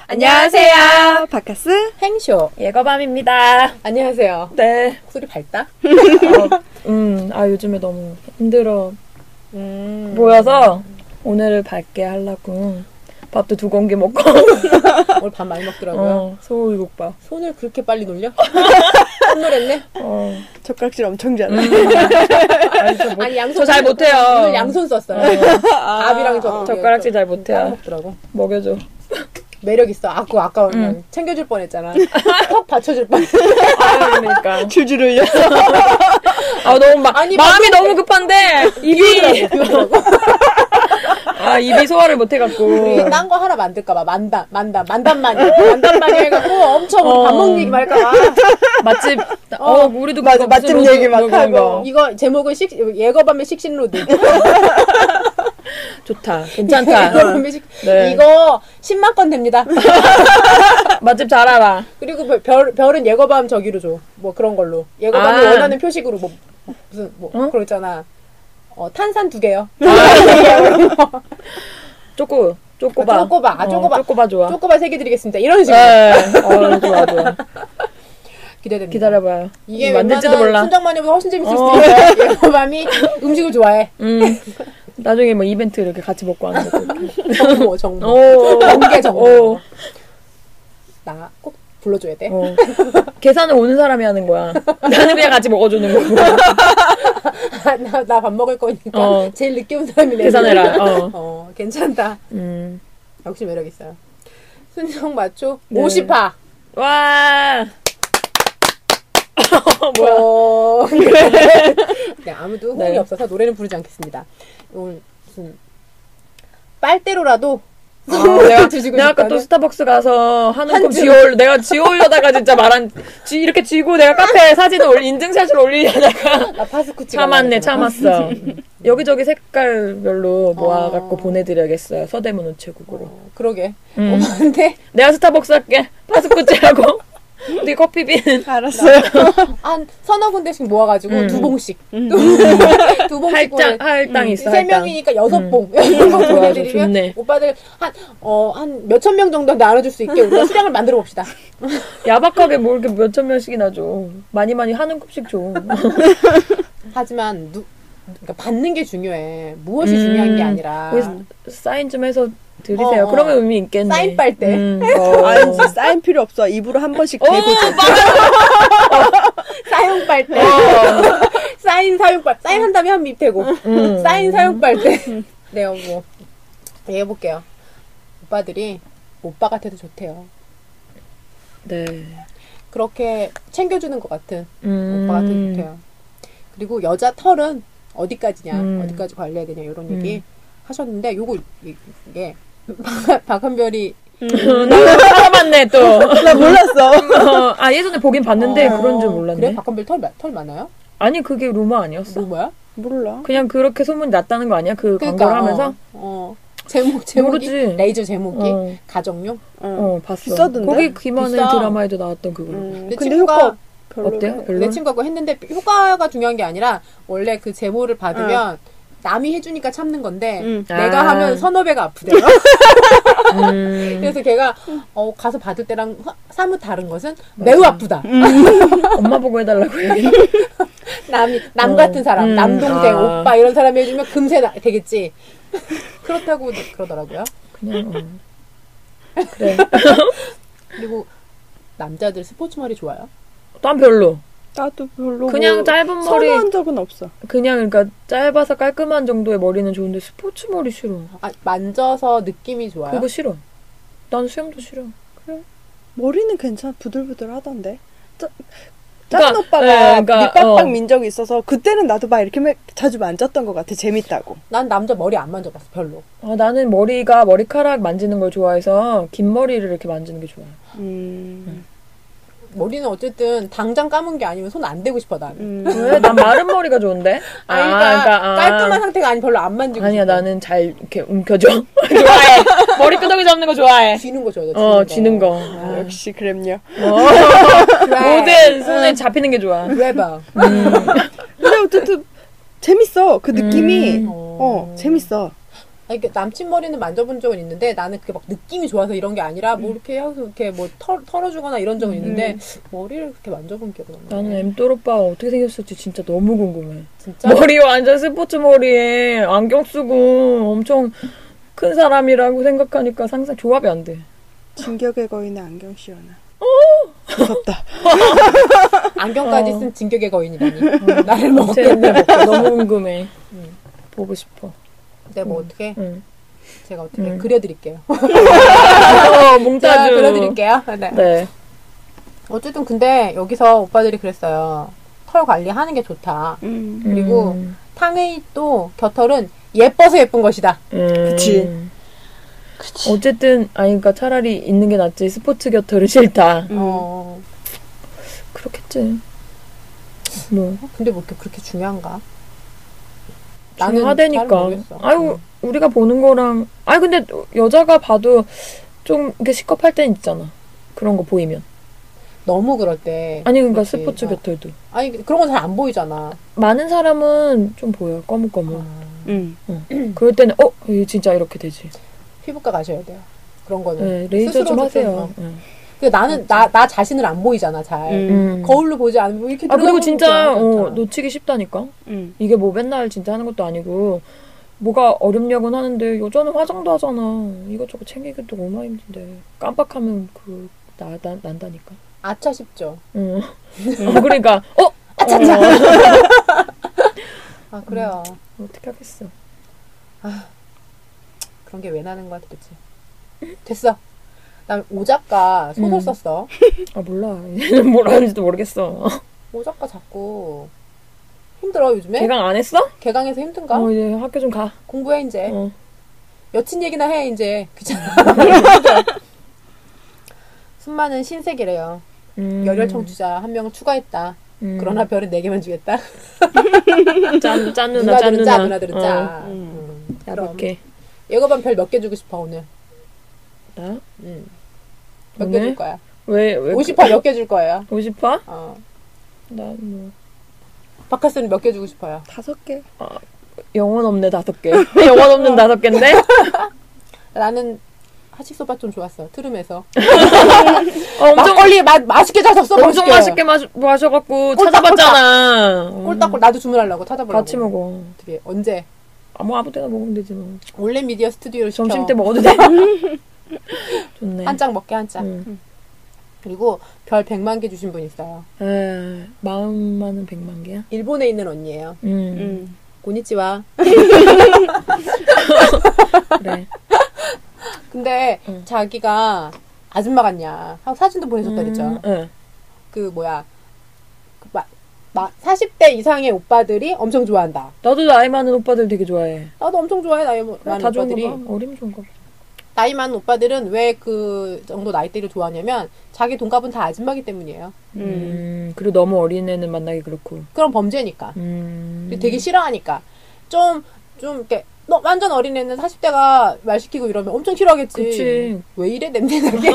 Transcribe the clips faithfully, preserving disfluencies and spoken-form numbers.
안녕하세요. 바카스 행쇼 예거밤입니다. 안녕하세요. 네. 목소리 밝다? 어, 음, 아 요즘에 너무 힘들어 음. 보여서 오늘을 밝게 하려고 밥도 두 공기 먹고 오늘 밥 많이 먹더라고요. 어, 소고기국밥. 손을 그렇게 빨리 놀려? 손놀했네? 어. 젓가락질 엄청 잘해. 음. 아니, 저, 못, 아니, 양손 저 잘 못해요. 오늘 양손 썼어요. 아, 밥이랑 저, 어. 젓가락질 잘 못해요. 먹더라고. 먹여줘. 매력 있어. 아까 아까 응. 챙겨줄 뻔했잖아. 턱 받쳐줄 뻔. 아, 그러니까. 줄줄 흘렸어. 아 너무 마, 아니, 마음이 너무 급한데 입이 아 입이 소화를 못 해갖고. 우리 딴 거 하나 만들까봐 만담 만담 만담만이 만담만이 해갖고 엄청 어. 밥 먹는 얘기 말까봐. 맛집. 어, 어 우리도 맞아, 맛집 얘기 막 하고. 거. 이거 제목은 식 예거밤의 식신로드. 좋다. 괜찮다. 예거밤의 식. 네. 이거 십만 건 됩니다. 맛집 잘 알아. 그리고 별, 별 별은 예거밤 저기로 줘. 뭐 그런 걸로. 예거밤이 아. 원하는 표식으로 뭐 무슨 뭐 어? 그거 있잖아. 어 탄산 두 개요. 쪼꼬. 쪼꼬바. 아, 쪼꼬바. 아, 쪼꼬바. 어, 쪼꼬바 좋아. 쪼꼬바 세 개 드리겠습니다. 이런 식으로. 네. 어, 좋아, 좋아. 기대됩니다. 기다려봐요. 이게 만들지도 몰라. 순정마녀보다 훨씬 재밌을 어. 수도 있어요. 예거밤이 음식을 좋아해. 음. 나중에 뭐 이벤트 이렇게 같이 먹고 하는 것도 이렇게. 정모, 정모. 오. 정계 정모. 오. 나 꼭 불러줘야 돼. 어. 계산을 오는 사람이 하는 거야. 나는 그냥 같이 먹어주는 거고. 나 나 밥 먹을 거니까 어. 제일 늦게 온 사람이 내 계산해라. 어. 어, 괜찮다. 음. 역시 매력 있어요. 순정 마초 네. 오십 화. 와. 뭐야? 어, 네, 아무도 호응이 네. 없어서 노래는 부르지 않겠습니다. 오늘 무슨 빨대로라도 아, 내가, 드시고 내가 아까 또 싶다면 스타벅스 가서 한 한 움큼 줄. 지올, 내가 지우려다가 진짜 말한, 지, 이렇게 지고 내가 카페에 사진을 올, 인증샷을 올리려다가 나 파스쿠치 참았네, 참았어. 여기저기 색깔별로 모아갖고 어. 보내드려야겠어요. 서대문 우체국으로. 어, 그러게. 음. 어, 근데 내가 스타벅스 할게. 파스쿠치하고. 우리 커피비는. 알았어요. 한 서너 군데씩 모아가지고 음. 두 봉씩. 음. 두 봉씩 할당, 보내- 할당 음, 있어, 세 할당. 명이니까 여섯 음. 봉. 이런 거 좋아, 보내드리면 좋네. 오빠들 한, 어, 한 몇천 명 정도 나눠줄 수 있게 우리가 수량을 만들어 봅시다. 야박하게 뭐 이렇게 몇천 명씩이나 줘. 많이 많이 한 움큼씩 줘. 하지만 누, 그러니까 받는 게 중요해. 무엇이 음. 중요한 게 아니라. 거기 사인 좀 해서 드리세요. 어, 어. 그러면 의미 있겠네. 사인 빨대. 음, 어. 아니지, 사인 필요 없어. 입으로 한 번씩 오, 대고 줘. 사용 빨대. 어. 사인 사용 빨대. 사인 한 다음에 한 밑대고. 음. 사인 사용 빨대. 네, 뭐 얘기해볼게요. 오빠들이 오빠 같아도 좋대요. 네. 그렇게 챙겨주는 것 같은 음. 오빠 같아도 좋대요. 그리고 여자 털은 어디까지냐, 음. 어디까지 관리해야 되냐 이런 음. 얘기 하셨는데 요거 이게 박- 박한별이 나 살아봤네 또. 나 몰랐어. 어, 아 예전에 보긴 봤는데 어, 그런 줄 몰랐네. 그래? 박한별 털, 마- 털 많아요? 아니 그게 루머 아니었어? 루머야? 몰라. 그냥 그렇게 소문이 났다는 거 아니야? 그 광고를 하면서? 어, 어. 제목 제목이 모르지. 레이저 제목이 어. 가정용. 어 봤어. 비싸던데? 거기 김하늘 비싸. 드라마에도 나왔던 그걸로. 음, 내 근데 친구가 효과 별로. 어때요? 별로? 내 친구가 그거 했는데 효과가 중요한 게 아니라 원래 그 제모를 받으면 남이 해주니까 참는 건데 음. 내가 아. 하면 서너 배가 아프대요. 음. 그래서 걔가 어, 가서 받을 때랑 화- 사뭇 다른 것은 매우 아프다. 엄마 보고 해달라고 해. 남이 남 어. 같은 사람, 음. 남동생, 아. 오빠 이런 사람이 해주면 금세 나, 되겠지. 그렇다고 그러더라고요. 그냥 어. 그래. 그리고 남자들 스포츠 머리 좋아요? 난 별로. 나도 별로. 그냥 뭐 짧은 머리. 선호한 적은 없어. 그냥 그러니까 짧아서 깔끔한 정도의 머리는 좋은데 스포츠 머리 싫어. 아, 만져서 느낌이 좋아요? 그거 싫어. 난 수염도 싫어. 머리는 괜찮아. 부들부들 하던데. 짜, 그러니까, 작은 오빠가 네, 그러니까, 밑밥빵 어. 민 적이 있어서 그때는 나도 막 이렇게 막 자주 만졌던 것 같아. 재밌다고. 난 남자 머리 안 만져봤어, 별로. 아, 나는 머리가 머리카락 만지는 걸 좋아해서 긴 머리를 이렇게 만지는 게 좋아. 음. 머리는 어쨌든 당장 감은 게 아니면 손 안 대고 싶어, 나는. 음. 왜? 난 마른 머리가 좋은데? 아니, 그러니까 아. 깔끔한 상태가 아니 별로 안 만지고 아니야, 싶어. 나는 잘 이렇게 움켜줘. 좋아해. 머리 끄덕이 잡는 거 좋아해. 쥐는 거 좋아해. 어, 쥐는 거. 아, 역시 그럼요. 어. 그래. 모든 손에 잡히는 게 좋아. 레버. 근데 어쨌든 재밌어. 그 느낌이. 음. 어, 재밌어. 아니, 그 남친 머리는 만져본 적은 있는데 나는 그게 막 느낌이 좋아서 이런 게 아니라 뭐 이렇게 해서 이렇게 뭐 털, 털어주거나 이런 적은 있는데 머리를 그렇게 만져본 기억은 안 나. 나는 엠돌 오빠가 어떻게 생겼을지 진짜 너무 궁금해. 진짜? 머리 완전 스포츠 머리에 안경 쓰고 엄청 큰 사람이라고 생각하니까 상상 조합이 안 돼. 진격의 거인의 안경 씌워나. 안경까지 어. 쓴 진격의 거인이라니. 나를 먹겠네. 먹겠네. 먹고 너무 궁금해. 음. 보고 싶어. 근데 뭐 음. 어떻게 응. 제가 어떻게 음. 그려드릴게요. 어, 제가 몽타주. 그려드릴게요. 네. 네. 어쨌든 근데 여기서 오빠들이 그랬어요. 털 관리하는 게 좋다. 음. 그리고 음. 탕의 또 겨털은 예뻐서 예쁜 것이다. 음. 그치. 그치. 어쨌든 아니 그러니까 차라리 있는 게 낫지 스포츠 곁털은 싫다. 음. 어. 그렇겠지. 뭐 근데 뭐 이렇게 그렇게 중요한가? 중요하다니까. 잘 모르겠어. 아유 우리가 보는 거랑 아니 근데 여자가 봐도 좀 이렇게 시겁할 땐 있잖아. 그런 거 보이면. 너무 그럴 때. 아니 그러니까 그렇지. 스포츠 어. 곁털도 아니 그런 건 잘 안 보이잖아. 많은 사람은 좀 보여 거뭇거뭇. 음. 어. 그럴 때는 어 이게 진짜 이렇게 되지. 피부과 가셔야 돼요. 그런 거는. 네, 레이저 좀 스스로도 하세요. 어. 네. 근데 나는 나, 나 자신을 안 보이잖아 잘. 음. 거울로 보지 않으면 이렇게 아 그리고 진짜 들여다보니까 어, 괜찮아. 놓치기 쉽다니까. 음. 이게 뭐 맨날 진짜 하는 것도 아니고 뭐가 어렵냐고는 하는데 여자는 화장도 하잖아. 이것저것 챙기기도 너무 힘든데 깜빡하면 그 나, 나, 난다니까. 아차 싶죠. 응. 어, 그러니까 어 아차차. 어, 아 그래요. 어떻게 하겠어. 그런 게 왜 나는 거야 도대체. 됐어. 난 오작가 소설 음. 썼어. 아 몰라. 이제는 뭘 하는지도 모르겠어. 오작가 자꾸 힘들어 요즘에. 개강 안 했어? 개강해서 힘든가? 어 이제 학교 좀 가. 공부해 이제. 어. 여친 얘기나 해 이제. 귀찮아. 수많은 신세계래요. 음. 열혈 청취자 한 명을 추가했다. 음. 그러나 별은 네 개만 주겠다. 짠, 짠 누나, 짠 누나들은 누나. 짜, 누나들은 짜. 어. 음. 야, 그럼. 밖에. 예고반 별 몇 개 주고 싶어 오늘? 나? 음. 몇 개 오늘? 줄 거야? 왜, 왜? 오십 화 몇 개 줄 거예요? 오십 화? 어. 나 뭐. 박하스는 몇 개 주고 싶어요? 다섯 개. 영혼 없네, 다섯 개. 영혼 없는 다섯 개인데? 나는 하식소바 좀 좋았어. 트름에서. 어, 엄청, 막걸리 맛 맛있게 자셨어. 엄청 맛있게 마셔, 마셔갖고 꼴딱, 찾아봤잖아. 꼴딱꼴 나도 주문하려고 찾아보려고. 같이 먹어. 어떻게 언제? 아무, 아무 때나 먹으면 되지 뭐. 올레 미디어 스튜디오를 시켜. 점심 때 먹어도 돼. 좋네. 한 장 먹게 한 장. 응. 그리고 별 백만 개 주신 분 있어요. 에, 마음만은 백만 개야? 일본에 있는 언니예요. 음. 음. 고니치와. 그래. 근데 응. 자기가 아줌마 같냐 하고 사진도 보내줬다 그랬죠. 음, 응. 그 뭐야 그 마, 마, 사십 대 이상의 오빠들이 엄청 좋아한다. 나도 나이 많은 오빠들 되게 좋아해. 나도 엄청 좋아해. 나이 많은 다 좋은가 오빠들이. 봐. 어리면 좋은가 봐. 나이 많은 오빠들은 왜 그 정도 나이대를 좋아하냐면 자기 동갑은 다 아줌마기 때문이에요. 음. 음, 그리고 너무 어린 애는 만나기 그렇고. 그런 범죄니까. 음. 그리고 되게 싫어하니까. 좀, 좀, 이렇게, 너 완전 어린애는 사십 대가 말 시키고 이러면 엄청 싫어하겠지. 그치. 왜 이래, 냄새나게.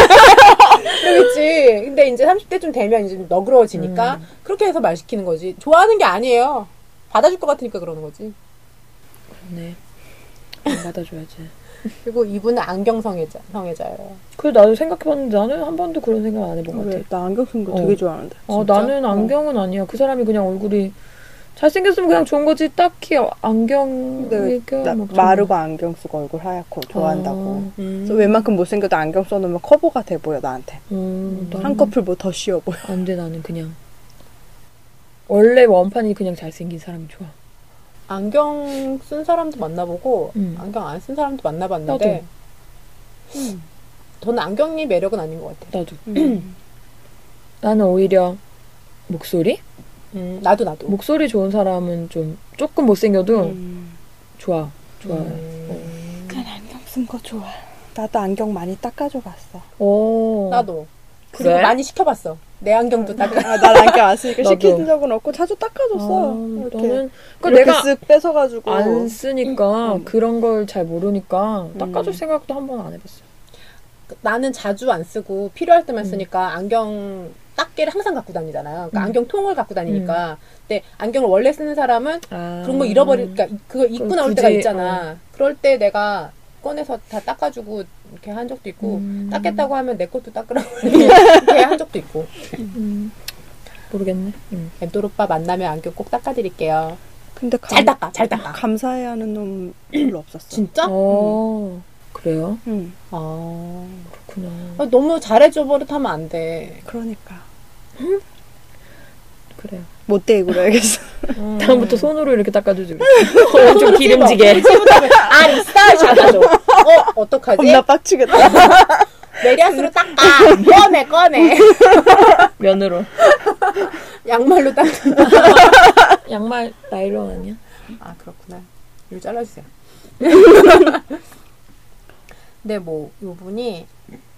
그러겠지. 근데 이제 삼십 대 좀 되면 이제 좀 너그러워지니까 음. 그렇게 해서 말 시키는 거지. 좋아하는 게 아니에요. 받아줄 것 같으니까 그러는 거지. 네. 안 받아줘야지. 그리고 이분은 안경 성애자, 성애자예요. 그래, 나도 생각해봤는데 나는 한 번도 그런 생각 안 해본 것 같아. 왜? 나 안경 쓴 거 어. 되게 좋아하는데. 어, 진짜? 나는 안경은 아니야. 그 사람이 그냥 얼굴이 잘생겼으면 그냥 좋은 거지. 딱히 안경 근데 이렇게 나 막 마르고 안경 쓰고 얼굴 하얗고 좋아한다고. 어, 음. 그래서 웬만큼 못생겨도 안경 써놓으면 커버가 돼 보여 나한테. 음, 나는 한꺼풀 뭐 더 씌워 보여. 안 돼, 나는 그냥. 원래 원판이 그냥 잘생긴 사람이 좋아. 안경 쓴 사람도 만나보고 음. 안경 안 쓴 사람도 만나봤는데 음. 저는 안경이 매력은 아닌 것 같아요. 나도. 음. 나는 오히려 목소리? 음, 나도 나도. 목소리 좋은 사람은 좀 조금 못생겨도 음. 좋아. 좋아해. 음. 그냥 안경 쓴 거 좋아. 나도 안경 많이 닦아줘 봤어. 오. 나도. 그리고 그래? 많이 시켜봤어. 내 안경도 닦아. 아, 난 안경 안 쓰니까 나도. 시킨 적은 없고 자주 닦아줬어. 아, 이렇게. 나는 그러니까 이렇게 내가 쓱 뺏어가지고. 안 쓰니까 음. 그런 걸 잘 모르니까 닦아줄 음. 생각도 한 번 안 해봤어. 나는 자주 안 쓰고 필요할 때만 음. 쓰니까 안경 딱개를 항상 갖고 다니잖아요. 그러니까 음. 안경 통을 갖고 다니니까. 근데 안경을 원래 쓰는 사람은 아. 그런 거 잃어버리, 그러니까 그거 입고 그럼 나올 굳이, 때가 있잖아. 그럴 때 내가 꺼내서 다 닦아주고 이렇게 한 적도 있고, 음. 닦겠다고 하면 내 것도 닦으라고 이렇게 한 적도 있고. 음. 모르겠네. 음. 엠돌 오빠 만나면 안경 꼭 닦아드릴게요. 근데 감, 잘 닦아, 잘 닦아. 감사해 하는 놈 별로 없었어. 진짜? 어. 그래요? 응. 아, 그렇구나. 아, 너무 잘해줘 버릇하면 안 돼. 그러니까. 그래요. 못 대고 그래야겠어. 음. 다음부터 손으로 이렇게 닦아주지. 엄청 기름지게. 아, 있어, 잡아줘. 어, 어떡하지? 겁나 빡치겠다. 메리아스로 닦아. 꺼내, 꺼내. 면으로. 양말로 닦아. 양말 나일론 아니야? 아, 그렇구나. 이거 잘라주세요. 근데 뭐, 요분이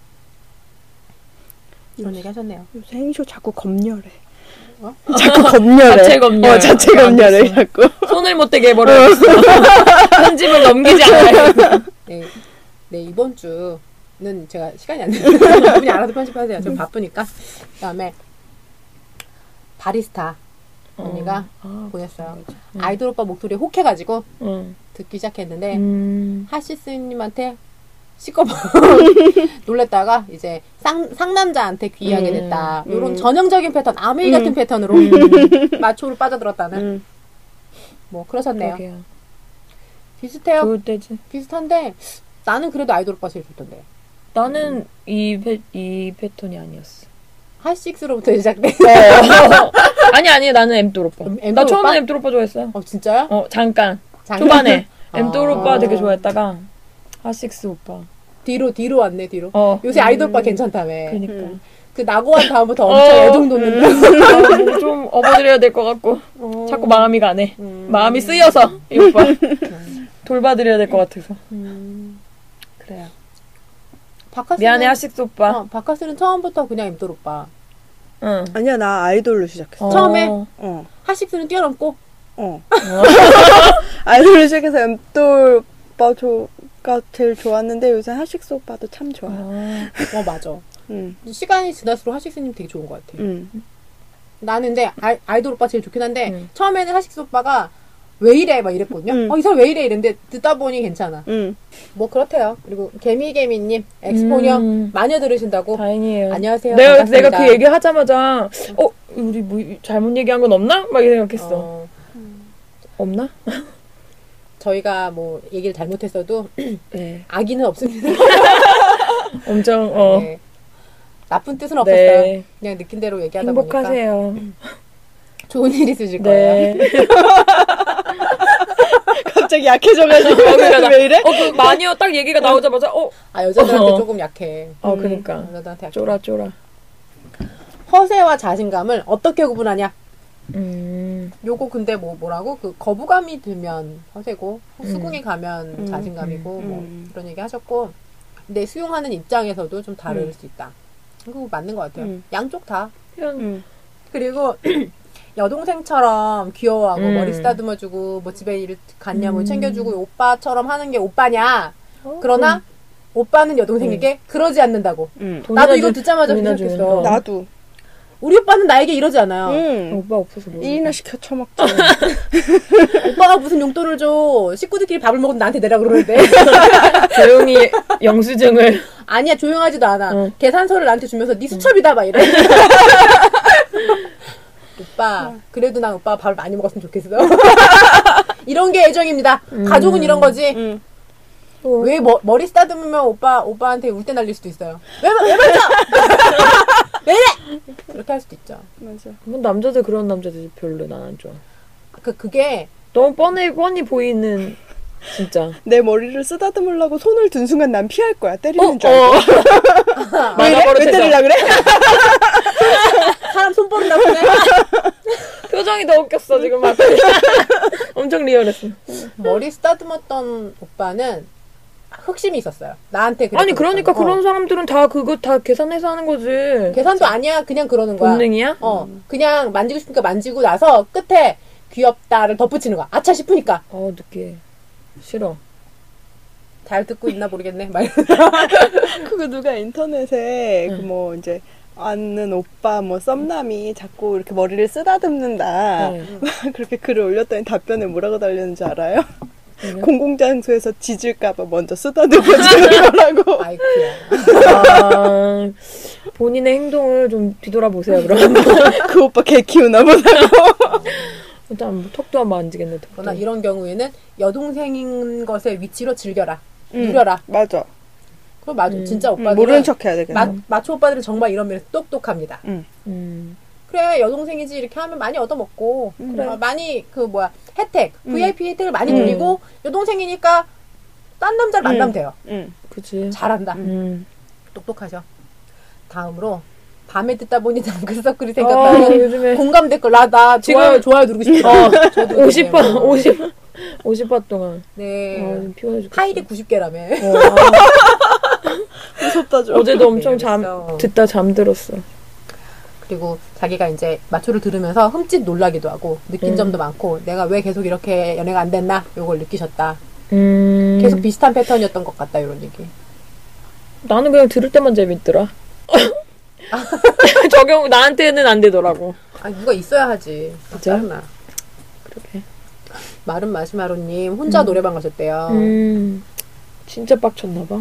이런 얘기 하셨네요. 요새 행쇼 자꾸 검열해. 어? 자꾸 검열해. 자체 검열. 어, 자체 안 검열해, 됐어. 자꾸. 손을 못 대게 해버려야겠어. 편집을 넘기지 않아요. 네, 네, 이번 주는 제가 시간이 안 돼요. 분이 알아서 편집하세요. 좀 바쁘니까. 그 다음에, 바리스타 언니가 아, 보냈어요. 그런 거지. 아이돌 오빠 목소리에 혹해가지고 응. 듣기 시작했는데, 음. 하시스님한테 시꺼먼 놀랬다가 이제 상, 상남자한테 귀하게 됐다. 음. 이런 전형적인 패턴, 아메이 같은 음. 패턴으로 마초로 빠져들었다는 응. 뭐 그러셨네요. 그러게요. 비슷해요. 좋을 때지. 비슷한데 나는 그래도 아이돌 오빠 제일 좋던데. 나는 이, 패, 이 패턴이 아니었어. 하식스로부터 시작돼. 아니, 아니, 나는 엠돌 오빠. 엠- 엠돌 나 처음에 오빠? 엠돌 오빠 좋아했어요. 어 진짜요? 어, 잠깐. 잠깐. 초반에. 아. 엠돌 오빠 되게 좋아했다가, 하식스 오빠. 뒤로 뒤로 왔네 뒤로. 어. 요새 아이돌 오빠 괜찮다며. 그니까. 음. 그 나고한 다음부터 엄청 어. 애정 돋는다. 어, 뭐좀 업어드려야 될 것 같고. 어. 자꾸 마음이 가네. 음. 마음이 쓰여서, 이 오빠. 돌봐드려야 될 것 같아서. 음. 그래요. 바카스는 미안해, 하식스 오빠. 어, 바카스는 처음부터 그냥 엠돌 오빠. 응. 아니야, 나 아이돌로 시작했어. 어. 처음에? 어. 하식스는 뛰어넘고. 어. 아이돌로 시작해서 엠돌 오빠 가 제일 좋았는데 요새 하식스 오빠도 참 좋아. 아, 어 맞아. 응. 시간이 지날수록 하식스님 되게 좋은 것 같아. 응. 나는 근데 아이, 아이돌 오빠 제일 좋긴 한데 음. 처음에는 하식스 오빠가 왜 이래 막 이랬거든요. 음. 어, 이 사람 왜 이래 이랬는데 듣다 보니 괜찮아. 응. 뭐 그렇대요. 그리고 개미개미님 엑스포녀 음. 마녀 들으신다고. 다행이에요. 안녕하세요. 내가, 반갑습니다. 내가 그 얘기 하자마자, 어, 우리 뭐 잘못 얘기한 건 없나? 막 이렇게 생각했어. 어, 없나? 저희가 뭐 얘기를 잘못했어도 네. 악의는 없습니다. 엄청, 어. 네. 나쁜 뜻은 없었어요. 네. 그냥 느낀 대로 얘기하다 보니까 행복하세요. 좋은 일 있으실 거예요. 네. 갑자기 약해져가지고 그러니까 왜 이래? 어, 그 마녀 딱 얘기가 나오자마자, 어, 아 여자들한테 어. 조금 약해. 어, 그니까. 여자들한테 약해. 쫄아, 쫄아. 허세와 자신감을 어떻게 구분하냐? 음. 요거 근데 뭐 뭐라고? 그 거부감이 들면 허세고 수긍이 음. 가면 음. 자신감이고 음. 뭐 음. 그런 얘기 하셨고 근데 수용하는 입장에서도 좀 다를 음. 수 있다. 그거 맞는 것 같아요. 음. 양쪽 다. 응. 그리고 여동생처럼 귀여워하고 음. 머리 쓰다듬어주고 뭐 집에 일 갔냐 뭐 음. 챙겨주고 오빠처럼 하는 게 오빠냐? 어, 그러나 오빠는 여동생에게 그러지 않는다고. 응. 돈이나 나도 이거 주- 듣자마자 돈이나 생각했어. 주면, 어. 나도. 우리 오빠는 나에게 이러지 않아요. 응. 오빠 없어서 모르겠어. 일이나 시켜 처먹지. 오빠가 무슨 용돈을 줘. 식구들끼리 밥을 먹으면 나한테 내라 그러는데. 조용히 영수증을. 아니야, 조용하지도 않아. 응. 계산서를 나한테 주면서 네 수첩이다, 막 이래. 오빠, 그래도 난 오빠가 밥을 많이 먹었으면 좋겠어. 이런 게 애정입니다. 음. 가족은 이런 거지. 응. 왜 머, 머리 쓰다듬으면 오빠, 오빠한테 울대 날릴 수도 있어요. 왜, 왜 맞춰! 왜 이래! 이렇게 할 수도 있죠. 맞아. 뭐 남자들 그런 남자들 별로 난 안 좋아. 그, 그게, 너무 뻔히 뻔히 보이는 진짜. 내 머리를 쓰다듬으려고 손을 든 순간 난 피할 거야. 때리는 어, 줄 알고. 어. 왜 이래? 왜 때리려 그래? 사람 손 뻗는다고 그래. 표정이 더 웃겼어 지금 막. 엄청 리얼했어. 머리 쓰다듬었던 오빠는 흑심이 있었어요. 나한테 그랬던 아니 그러니까 오빠는. 그런 사람들은 다 그거 다 계산해서 하는 거지. 계산도 아니야. 그냥 그러는 거야. 본능이야? 어, 그냥 만지고 싶으니까 만지고 나서 끝에 귀엽다를 덧붙이는 거야. 아차 싶으니까. 어 느끼해. 싫어. 잘 듣고 있나 모르겠네. 말. 그거 누가 인터넷에 응. 그 뭐 이제 아는 오빠 뭐 썸남이 자꾸 이렇게 머리를 쓰다듬는다. 네. 그렇게 글을 올렸더니 답변에 뭐라고 달렸는지 알아요? 네. 공공장소에서 짖을까봐 먼저 쓰다듬어주는 거라고. 아이쿠야. 아, 본인의 행동을 좀 뒤돌아보세요, 그럼. 그 오빠 개 키우나 보다고. 일단 뭐 턱도 한번 만지겠네, 턱도. 그러나 이런 경우에는 여동생인 것의 위치로 즐겨라. 음, 누려라. 맞아. 그럼 맞아. 음. 진짜 음, 오빠들은 모르는 척 해야 되겠네. 마, 마초 오빠들은 정말 이런 면에서 똑똑합니다. 응. 음. 그래 여동생이지 이렇게 하면 많이 얻어먹고 음. 그래. 많이 그 뭐야 혜택 음. 브이아이피 혜택을 많이 음. 누리고 여동생이니까 딴 남자를 만나면 음. 돼요. 응. 그치. 잘한다. 음. 똑똑하죠. 다음으로 밤에 듣다 보니 dam글서클이 아, 생겼다는 요즘에. 공감 댓글 나나 지금- 좋아요 좋아요 누르고 싶다. 어, 저도 오십 번, 그래요. 오십, 오십 번 동안. 네. 아, 좀 피곤해 죽겠어. 하이리 구십 개라며. 어, 아, 무섭다 좀. 어제도 엄청 잠, 재밌어. 듣다 잠들었어. 그리고 자기가 이제 마초를 들으면서 흠칫 놀라기도 하고 느낀 음. 점도 많고 내가 왜 계속 이렇게 연애가 안 됐나 요걸 느끼셨다. 음. 계속 비슷한 패턴이었던 것 같다 이런 얘기. 나는 그냥 들을 때만 재밌더라. 적용, 나한테는 안 되더라고. 아니 누가 있어야 하지. 그죠? 짜증나. 그러게. 마른 마시마로님 혼자 음. 노래방 가셨대요. 음. 진짜 빡쳤나봐.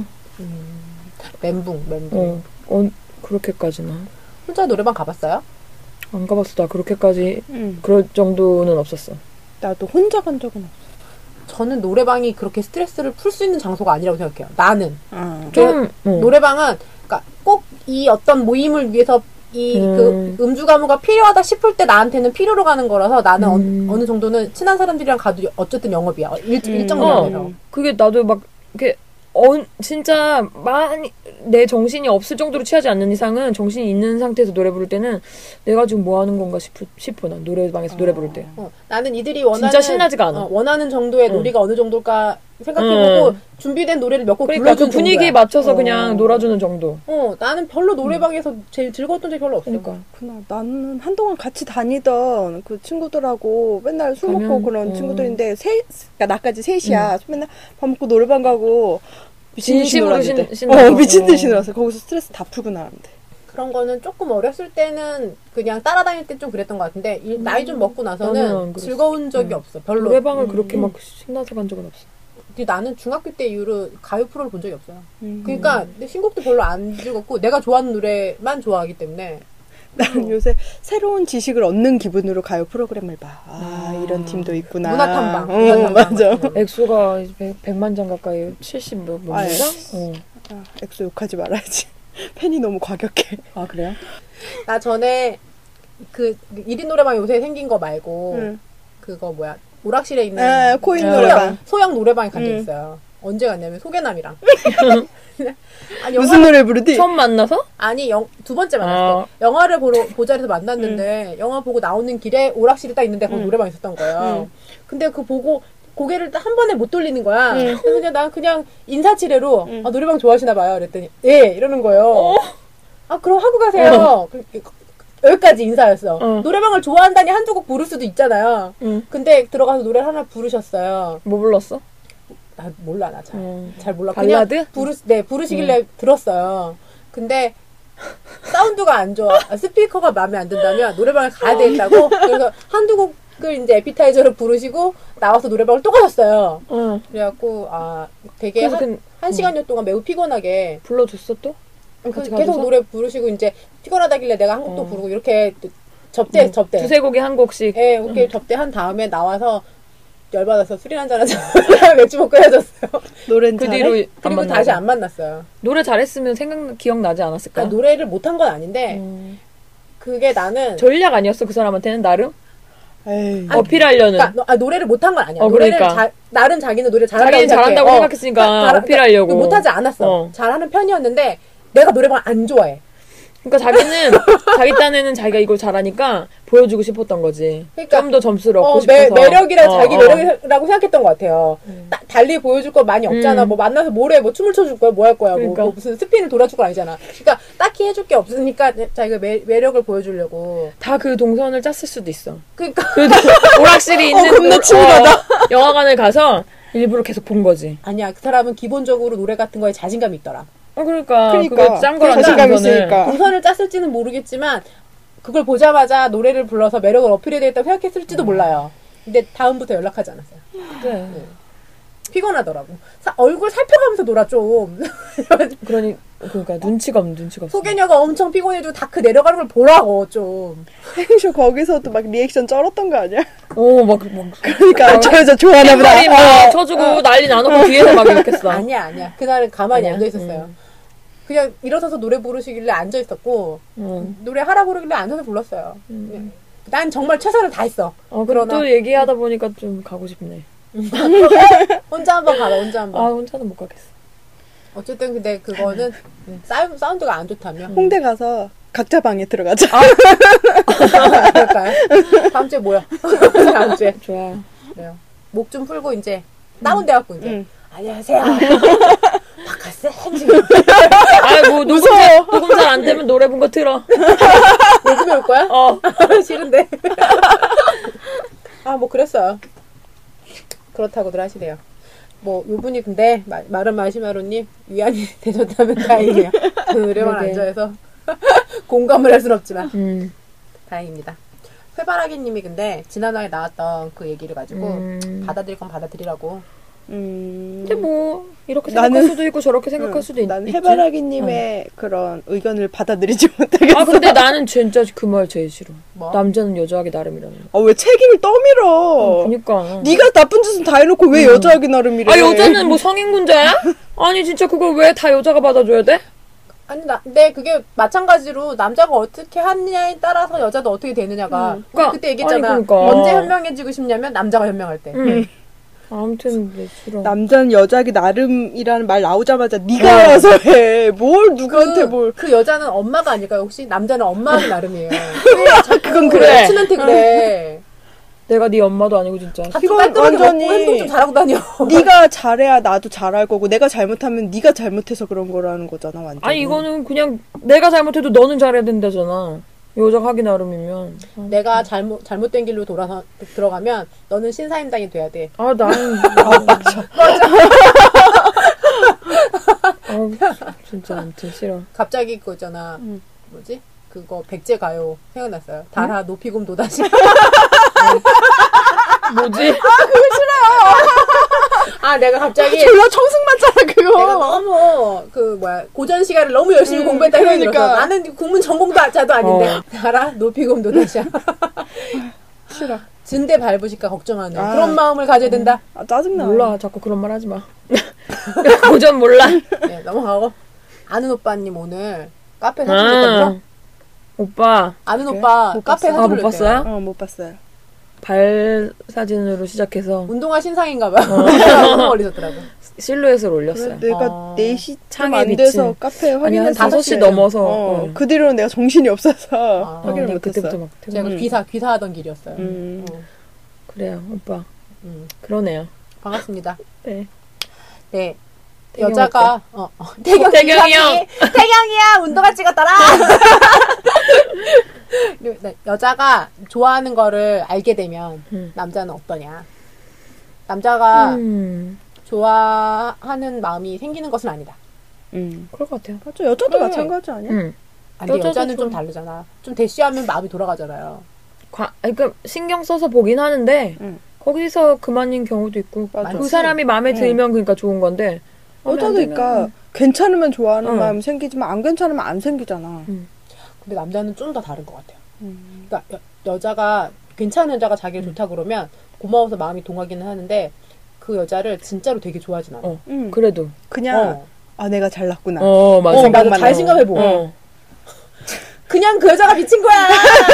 멘붕 멘붕. 어, 어, 그렇게까지나. 혼자 노래방 가봤어요? 안 가봤어. 나 그렇게까지, 응. 그럴 정도는 없었어. 나도 혼자 간 적은 없어. 저는 노래방이 그렇게 스트레스를 풀 수 있는 장소가 아니라고 생각해요. 나는. 아. 좀, 어. 노래방은 그러니까 꼭 이 어떤 모임을 위해서 이 음. 그 음주 가무가 필요하다 싶을 때 나한테는 필요로 가는 거라서 나는 음. 어, 어느 정도는 친한 사람들이랑 가도 어쨌든 영업이야. 일, 음. 일정 어. 면에서. 그게 나도 막, 이렇게, 어, 진짜 많이, 내 정신이 없을 정도로 취하지 않는 이상은 정신이 있는 상태에서 노래 부를 때는 내가 지금 뭐 하는 건가 싶어, 싶어 난 노래방에서 노래 부를 때. 어, 나는 이들이 원하는 진짜 신나지가 않아. 어, 원하는 정도의 응. 놀이가 어느 정도일까 생각해보고 응. 준비된 노래를 몇 곡 그러니까 불러준 그 분위기에 정도야. 맞춰서 어. 그냥 놀아주는 정도. 어, 나는 별로 노래방에서 제일 즐거웠던 적이 별로 없어. 그러니까. 그나 나는 한동안 같이 다니던 그 친구들하고 맨날 술 먹고 가면, 그런 어. 친구들인데 세, 그러니까 나까지 셋이야. 맨날 밥 먹고 노래방 가고 미친 듯이 진심으로 놀았는데. 신- 신나서. 어, 미친 듯이 어. 놀았어. 거기서 스트레스 다 풀고 나왔는데. 그런 거는 조금 어렸을 때는 그냥 따라다닐 때 좀 그랬던 것 같은데 이, 나이 좀 먹고 나는 나서는 안 그랬어. 즐거운 적이 응. 없어. 별로. 노래방을 음, 그렇게 음. 막 신나서 간 적은 없어. 근데 나는 중학교 때 이후로 가요 프로를 본 적이 없어요. 음. 그러니까 내 신곡도 별로 안 즐겁고 내가 좋아하는 노래만 좋아하기 때문에 나는 요새 새로운 지식을 얻는 기분으로 가요 프로그램을 봐. 아, 아. 이런 팀도 있구나. 문화탐방. 어, 문화탐방 맞아. 같은 거. 엑소가 백만 장 가까이 칠십 몇, 몇 아, 장? 예. 어. 아, 엑소 욕하지 말아야지. 팬이 너무 과격해. 아, 그래요? 나 전에 그 일 인 노래방 요새 생긴 거 말고 응. 그거 뭐야 오락실에 있는 아, 코인 아. 노래방. 소형 노래방에 간 적 응. 있어요. 언제 갔냐면 소개남이랑. 아니, 무슨 영화, 노래 부르디? 처음 만나서? 아니 영, 두 번째 만났어. 아. 영화를 보러 보자리에서 만났는데 영화 보고 나오는 길에 오락실이 딱 있는데 거기 응. 노래방 있었던 거예요. 응. 근데 그 보고 고개를 딱 한 번에 못 돌리는 거야. 응. 그래서 그냥 난 그냥 인사치레로 응. 아, 노래방 좋아하시나 봐요. 그랬더니 예 이러는 거예요. 아 그럼 하고 가세요. 그- 그- 여기까지 인사였어. 어. 노래방을 좋아한다니 한두 곡 부를 수도 있잖아요. 응. 근데 들어가서 노래를 하나 부르셨어요. 뭐 불렀어? 나 몰라 나 잘. 어. 잘 몰라. 발라드? 그냥 부르 네 부르시길래 들었어요. 근데 사운드가 안 좋아. 아, 스피커가 마음에 안 든다면 노래방을 가야 되겠다고. 그래서 한두 곡을 이제 에피타이저로 부르시고 나와서 노래방을 또 가셨어요. 어. 그래갖고 아 되게 그래서 한, 그, 한 시간여 동안 매우 피곤하게 불러줬어 또? 그 같이 계속 가줘서? 노래 부르시고 이제 피곤하다길래 내가 한 곡도 어. 부르고 이렇게 접대 응. 접대. 두세 곡에 한 곡씩. 예, 이렇게 접대한 다음에 나와서 열받아서 술이나 한잔 하자. 맥주 먹고 헤어졌어요. 노래는 그 잘해? 뒤로 안 그리고 만나고. 다시 안 만났어요. 노래 잘했으면 생각 기억나지 않았을까? 그러니까 노래를 못한 건 아닌데 음. 그게 나는 전략 아니었어 그 사람한테는 나름 에이. 아니, 어필하려는. 그러니까 너- 아, 노래를 못한 건 아니야. 어, 노래를 그러니까. 자, 나름 자기는 노래 잘한다고 자기는 잘한다고 생각해. 어, 생각했으니까 잘- 잘- 어필하려고. 못하지 않았어. 어. 잘하는 편이었는데 내가 노래방 안 좋아해. 그러니까 자기는 자기 딴에는 자기가 이걸 잘하니까 보여주고 싶었던 거지. 그러니까 좀 더 점수를 얻고 어, 싶어서. 매, 매력이라 어, 자기 어. 매력이라고 생각했던 것 같아요. 음. 따- 달리 보여줄 거 많이 없잖아. 음. 뭐 만나서 뭐래, 뭐 춤을 춰줄 거야, 뭐 할 거야, 뭐, 그러니까. 뭐 무슨 스핀을 돌아줄 거 아니잖아. 그러니까 딱히 해줄 게 없으니까 자기가 매, 매력을 보여주려고. 다 그 동선을 짰을 수도 있어. 그러니까 그 오락실이 있는 겁나 그- 친밀하다. 어, 영화관을 가서 일부러 계속 본 거지. 아니야, 그 사람은 기본적으로 노래 같은 거에 자신감이 있더라. 어, 그러니까. 그러니까. 그거 짠 거랑 자신감 우선을. 있으니까. 우선을 짰을지는 모르겠지만 그걸 보자마자 노래를 불러서 매력을 어필해야 되겠다고 생각했을지도 몰라요. 근데 다음부터 연락하지 않았어요. 그래. 네. 피곤하더라고. 사, 얼굴 살펴가면서 놀아 좀. 그러니, 그러니까 눈치가 없는 눈치가 없어. 소개녀가 엄청 피곤해지고 다크 내려가는 걸 보라고 좀. 행쇼 거기서도 막 리액션 쩔었던 거 아니야? 어, 막, 막. 그러니까 저 여자 좋아하나 보다. 팬머리 막 어. 쳐주고 난리 나놓고 뒤에서 막 이렇겠어. 아니야 아니야. 그날은 가만히 아니야? 앉아 있었어요. 음. 그냥 일어서서 노래 부르시길래 앉아 있었고 음. 노래 하라 그러길래 앉아서 불렀어요. 음. 네. 난 정말 최선을 다했어. 어, 그러나 그럼 또 얘기하다 보니까 좀 가고 싶네. 혼자 한번 가라 혼자 한번. 아, 혼자는 못 가겠어. 어쨌든 근데 그거는 사운, 사운드가 안 좋다면 홍대 가서 각자 방에 들어가자. 그럴까요? 다음 주에 뭐야? 다음 주에 좋아. 그래요. 목 좀 풀고 이제 다운돼갖고 이제 응. 안녕하세요. 바카스 지금 아이고, 녹음 잘, 녹음 잘 안 되면 노래 본 거 틀어. 녹음해 올 거야? 어. 싫은데. 아 뭐 그랬어요. 그렇다고들 하시네요. 뭐 요분이 근데 마, 마른 마시마로님 위안이 되셨다면 다행이에요. 저는 노래방 그러게. 앉아서 공감을 할 순 없지만 음. 다행입니다. 회바라기님이 근데 지난화에 나왔던 그 얘기를 가지고 음. 받아들일 건 받아들이라고. 음. 근데 뭐, 이렇게 생각할 나는- 수도 있고 저렇게 생각할 응. 수도 있, 난 있지. 해바라기님의 그런 의견을 받아들이지 못하겠어. 아, 근데 나는 진짜 그 말 제일 싫어. 뭐? 남자는 여자하기 나름이라는 거. 아, 왜 책임을 떠밀어? 어, 그니까. 네가 나쁜 짓은 다 해놓고 왜 음. 여자하기 나름이래? 아, 여자는 뭐 성인군자야? 아니, 진짜 그걸 왜 다 여자가 받아줘야 돼? 아니 나 근데 그게 마찬가지로 남자가 어떻게 하느냐에 따라서 여자도 어떻게 되느냐가 음. 우리 그러니까, 그때 얘기했잖아. 아니, 그러니까. 언제 현명해지고 싶냐면 남자가 현명할 때. 응. 아무튼, 왜 싫어. 남자는 여자하기 나름이라는 말 나오자마자 네가 어. 알아서 해. 뭘 누구한테 그, 뭘? 그 여자는 엄마가 아닐까요? 혹시 남자는 엄마하기 나름이에요. 왜 자꾸 그건 그래. 여친한테 그래. 내가 네 엄마도 아니고 진짜. 다 이건 깔끔하게 완전히- 먹고 행동 좀 잘하고 다녀. 네가 잘해야 나도 잘할 거고 내가 잘못하면 네가 잘못해서 그런 거라는 거잖아 완전. 아니, 이거는 그냥 내가 잘못해도 너는 잘해야 된다잖아. 여자가 하기 나름이면. 내가 잘못 잘못된 길로 돌아서 들어가면 너는 신사임당이 돼야 돼. 아, 나는. 아 맞아. 아, 진짜 아무튼 싫어. 갑자기 그거 있잖아. 음. 뭐지? 그거 백제 가요 생각났어요. 달아 높이곰 도다시. 뭐지? 아 내가 갑자기 졸라 청승 맞잖아 내가 그거. 너무 그 뭐야 고전 시간을 너무 열심히 음, 공부했다 생각이 그러니까. 들어서 나는 국문 전공도 자도 아닌데 어. 달아 높이곰 도다시야. 싫어. 진대 밟으실까 걱정하는 아. 그런 마음을 가져야 된다. 아 짜증나. 몰라. 자꾸 그런 말 하지 마. 고전 몰라. 네, 넘어가고 아는 오빠님 오늘 카페 사진 올렸다면서? 아, 오빠. 아는 그래? 오빠 못 카페 봤어. 사진 아, 못 올렸대요. 봤어요? 어 못 봤어요. 발 사진으로 시작해서 운동화 신상인가 봐요. 너무 올리셨더라고. 실루엣을 그래, 올렸어요. 내가 어. 네 시 창에 안 비친. 돼서 카페에 아니, 한 확인해서 다섯 시 샀어요. 넘어서. 어, 어. 그 뒤로는 내가 정신이 없어서 아. 확인을 어, 못했어. 그때부터 막. 제가 음. 귀사 귀사하던 길이었어요. 음. 어, 그래요, 오빠. 음. 그러네요. 반갑습니다. 네. 네. 태경 여자가 어, 어. 태경 태경이 형. 태경이야 운동화 찍었더라. 그리고 네, 여자가 좋아하는 거를 알게 되면 음. 남자는 어떠냐? 남자가 음, 좋아하는 마음이 생기는 것은 아니다. 음. 그럴 것 같아요. 맞아 여자도 그래. 마찬가지 아니야? 음. 아니 근데 여자도 여자는 좀 좋아. 다르잖아. 좀 대쉬하면 마음이 돌아가잖아요. 과, 아니, 그러니까 신경 써서 보긴 하는데 응. 거기서 그만인 경우도 있고 맞아. 그 사람이 마음에 응. 들면 그러니까 좋은 건데 마음에 안 여자도 들면 그러니까 괜찮으면 좋아하는 응. 마음이 생기지만 안 괜찮으면 안 생기잖아. 근데 남자는 좀 더 다른 것 같아요. 음. 그러니까 여, 여자가 괜찮은 여자가 자기를 좋다 그러면 고마워서 마음이 동하기는 하는데 그 여자를 진짜로 되게 좋아하진 않아. 어, 음. 그래도 그냥 어. 아 내가 잘났구나. 어 맞아. 어, 맞아. 생각만 자신감해보고. 어. 그냥 그 여자가 미친 거야.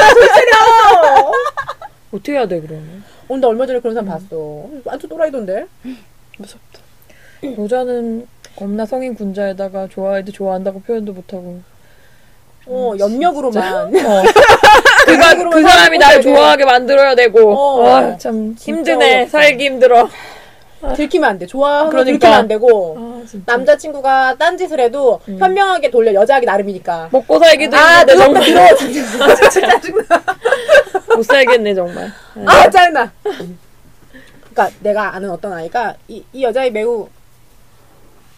어떻게 해야 돼 그러면? 어, 나 얼마 전에 그런 사람 봤어. 완전 또라이던데. 무섭다. 여자는 겁나 성인 군자에다가 좋아해도 좋아한다고 표현도 못하고 어, 염력으로만. 어. 그가 그 사람이 날 좋아하게 만들어야 되고 어. 아, 참 진짜 힘드네. 어렵다. 살기 힘들어. 들키면 안 돼. 좋아하는 거 그러니까. 들키면 안 되고. 아, 진짜. 남자친구가 딴짓을 해도 음. 현명하게 돌려. 여자하기 나름이니까. 먹고 살기도 아, 힘든데 들어, 정말 들어. 진짜 짜증나. 못 살겠네 정말. 아, 짜증나. 그러니까 내가 아는 어떤 아이가 이, 이 여자애 매우